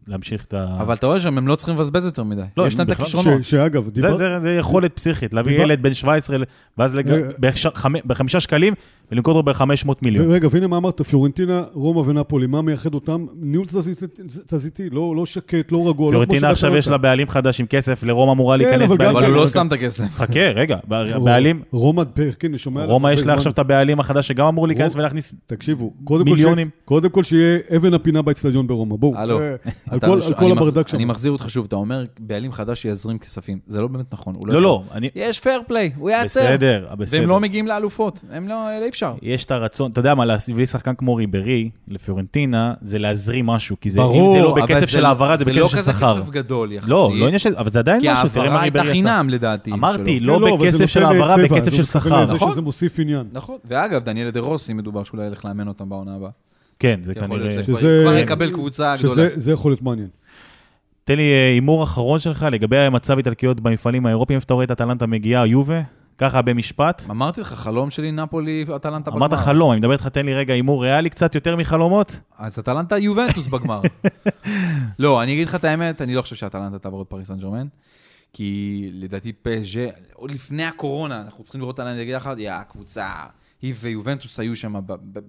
להמשיך את ה... אבל אתה רואה שהם הם לא צריכים לבזבז יותר מדי. לא, יש להם את בכלל- הכישרונות. ש- שאגב, דיבר... זה, זה, זה יכולת פסיכית, להביא דיבר- ילד בן שבע עשרה, ואז לג... אה, בחש... חמ... בחמישה שקלים, ולמכור אותו ב-חמש מאות מיליון. רגע, והנה מה אמרת, פיורנטינה, רומא ונפולי, מה מייחד אותם? ניהול תזזיתי, תזזיתי, לא, לא שקט, לא רגוע. לא כמו פיורנטינה עכשיו שאתה יש לה בעלים חדש עם כסף, לרומא אמורה כן, להיכנס אבל גם- בעלים. אבל הוא כן, לא כן. שם את הכסף. חכה, רגע, אמרת. בעלים, רומא, כן, אני שומע... רומא עליו יש לה הרבה עכשיו את זמן. הבעלים החדש שגם אמור להיכנס רומא- ולהכניס... תקשיבו, קודם כל מיליונים. ש- קודם כל שיהיה אבן הפינה באצטדיון ברומא, בואו. הלו. אה, על אתה כל- ראשון- על כל אני מחז- הברדק שם. אני מחזיר אותך שוב, אתה אומר, בעלים חדש שיזרים כספים. זה לא באמת נכון. הוא לא, לא, אני... יש פייר פליי, הוא יעצר. בסדר, בסדר. והם לא מגיעים לאלופות. הם לא, אי אפשר. יש את הרצון, אתה יודע מה, להביא שחקן כמו ריברי לפיורנטינה, זה להזרים משהו, כי זה, ברור, אם זה לא אבל בכסף של לא- העברה, זה בכסף של זה שכר. לא כזה כסף גדול יחסית. לא, לא עניין של, אבל זה עדיין כי משהו, תראה מה העברה הייתה ריברי עשה. חינם לדעתי. אמרתי, שלו. לא כן, אבל זה בכסף נותן של העברה, צבע, בכסף זה של מתכוון שכר. לזה נכון. שזה מוסיף עניין. נכון. ואגב, דניאל דה רוסי מדובר שאולי ילך לאמן אותם בעונה הבאה. כן, זה כי יכול להיות כנראה... שכבר- שזה- כבר יקבל קבוצה גדולה. שזה זה יכול להיות מעניין. תן לי אה, הימור אחרון שלך לגבי המצב איטלקיות במפעלים האירופיים, איפה אתה רואה את אטלנטה מגיעה, יובה, ככה במשפט. אמרתי לך, חלום שלי נפולי, אטלנטה בגמר. אמרת חלום, אני מדבר איתך, תן לי רגע הימור ריאלי קצת יותר מחלומות. אז אטלנטה יובנטוס בגמר. לא, אני אגיד לך את האמת, אני לא חושב שאטלנטה תעבור את פריס סן ז'רמן, כי לדעתי פז'ה, עוד לפני הקורונה, אנחנו צריכים לראות אטלנטה, להגיד לך, יא, הקבוצה, היא ויובנטוס היו שם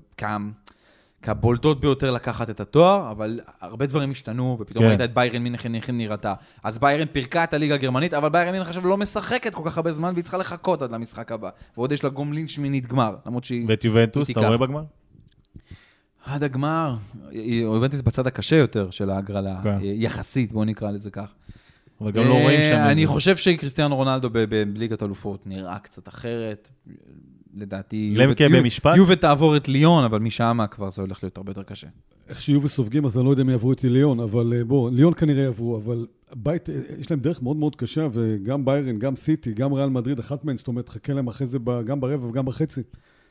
כבולטות ביותר לקחת את התואר, אבל הרבה דברים השתנו, ופתאום כן. ראית את ביירן מינכן נראתה. אז ביירן פירקה את הליגה הגרמנית, אבל ביירן מינכן עכשיו לא משחקת כל כך הרבה זמן, והיא צריכה לחכות עד למשחק הבא. ועוד יש לה גומלין שמינית גמר, למרות שהיא... ואת יובנטוס, היא אתה תיקח. רואה בגמר? עד הגמר, יובנטוס בצד הקשה יותר של ההגרלה, כן. יחסית, בואו נקרא לזה כך. אבל גם לא רואים שם... אני איזה- חושב שקריסטיאנו רונלדו ב- ב- בליגת אלופות נראה קצת אחרת, לדעתי... למקה יובה- במשפט? יובה תעבור את ליון, אבל משם כבר זה הולך להיות הרבה יותר קשה. איך שיהיו וסופגים, אז אני לא יודע אם יעברו איתי ליון, אבל אה, בוא, ליון כנראה יעברו, אבל בית, אה, יש להם דרך מאוד מאוד קשה, וגם ביירן, גם סיטי, גם ריאל מדריד, אחת מהן, זאת אומרת, חכה להם אחרי זה ב- גם ברבע וגם בחצי.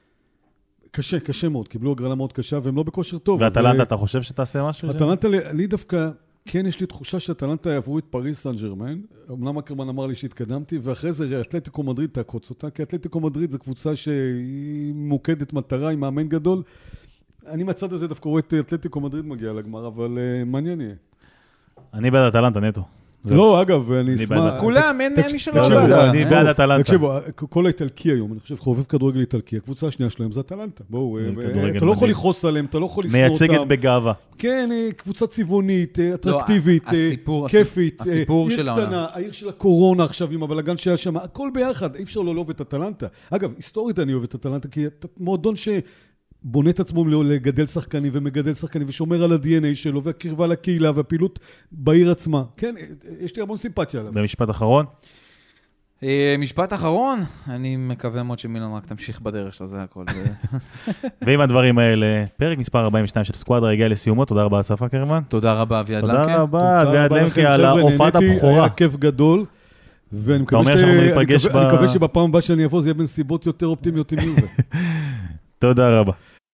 קשה, קשה מאוד, קיבלו הגרלה מאוד קשה, והם לא בכושר טוב. אז, ואטלנטה, אה, אתה חושב שתעשה משהו? אטלנטה, לי- לי דווקא, כן, יש לי תחושה שאטלנטה יעברו את פריס סן ז'רמן, אמנם אקרמן אמר לי שהתקדמתי, ואחרי זה אתלטיקו מדריד תעקוץ אותה, כי אתלטיקו מדריד זו קבוצה שהיא מוקדת מטרה, היא מאמן גדול. אני מהצד הזה דווקא רואה את אתלטיקו מדריד מגיע לגמר, אבל uh, מעניין יהיה. אני בעד אטלנטה נטו. זהו. לא, אגב, אני אני אשמח... בעד- כולם, אין תקשיב, מי שלא תקשיבו, יודע. אני בעד אטלנטה. תקשיבו, כל האיטלקי היום, אני חושב, חובב כדורגל איטלקי, הקבוצה השנייה שלהם זה אטלנטה. בואו, זה אה, כדורגל אתה לא יכול מדהים. לכעוס עליהם, אתה לא יכול לשנוא אותם. מייצגת בגאווה. כן, אה, קבוצה צבעונית, אה, אטרקטיבית, אה, הסיפור- כיפית, אה, הסיפור עיר של העונה. קטנה, העיר של הקורונה עכשיו עם הבלגן שהיה שם, הכל ביחד, אי אפשר לא לאהוב את אטלנטה. אגב, היסטורית אני אוהב את אטלנטה, כי אתה מועדון שבונה את עצמו לגדל שחקנים ומגדל שחקנים ושומר על ה-די אן איי שלו והקרבה לקהילה והפעילות בעיר עצמה. כן, אה, יש לי המון סימפתיה עליו. במשפט אחרון. אה, משפט אחרון, אני מקווה מאוד שמילן רק תמשיך בדרך שלה, זה הכל. זה- ועם הדברים האלה, פרק מספר ארבעים ושתיים של סקואדרה הגיע לסיומו. תודה רבה, אסף אקרמן. תודה רבה, אביעד תודה למקה. רבה, תודה אביעד רבה לכם, למקה, על חבר'ה, ההופעת נהניתי, הבכורה. היה כיף גדול. ואני מקווה אומר ש- שאנחנו אני ניפגש מקווה- ב- אני מקווה שבפעם הבאה שאני אבוא זה יהיה בנסיבות יותר אופטימיות עם יובל. תודה רבה.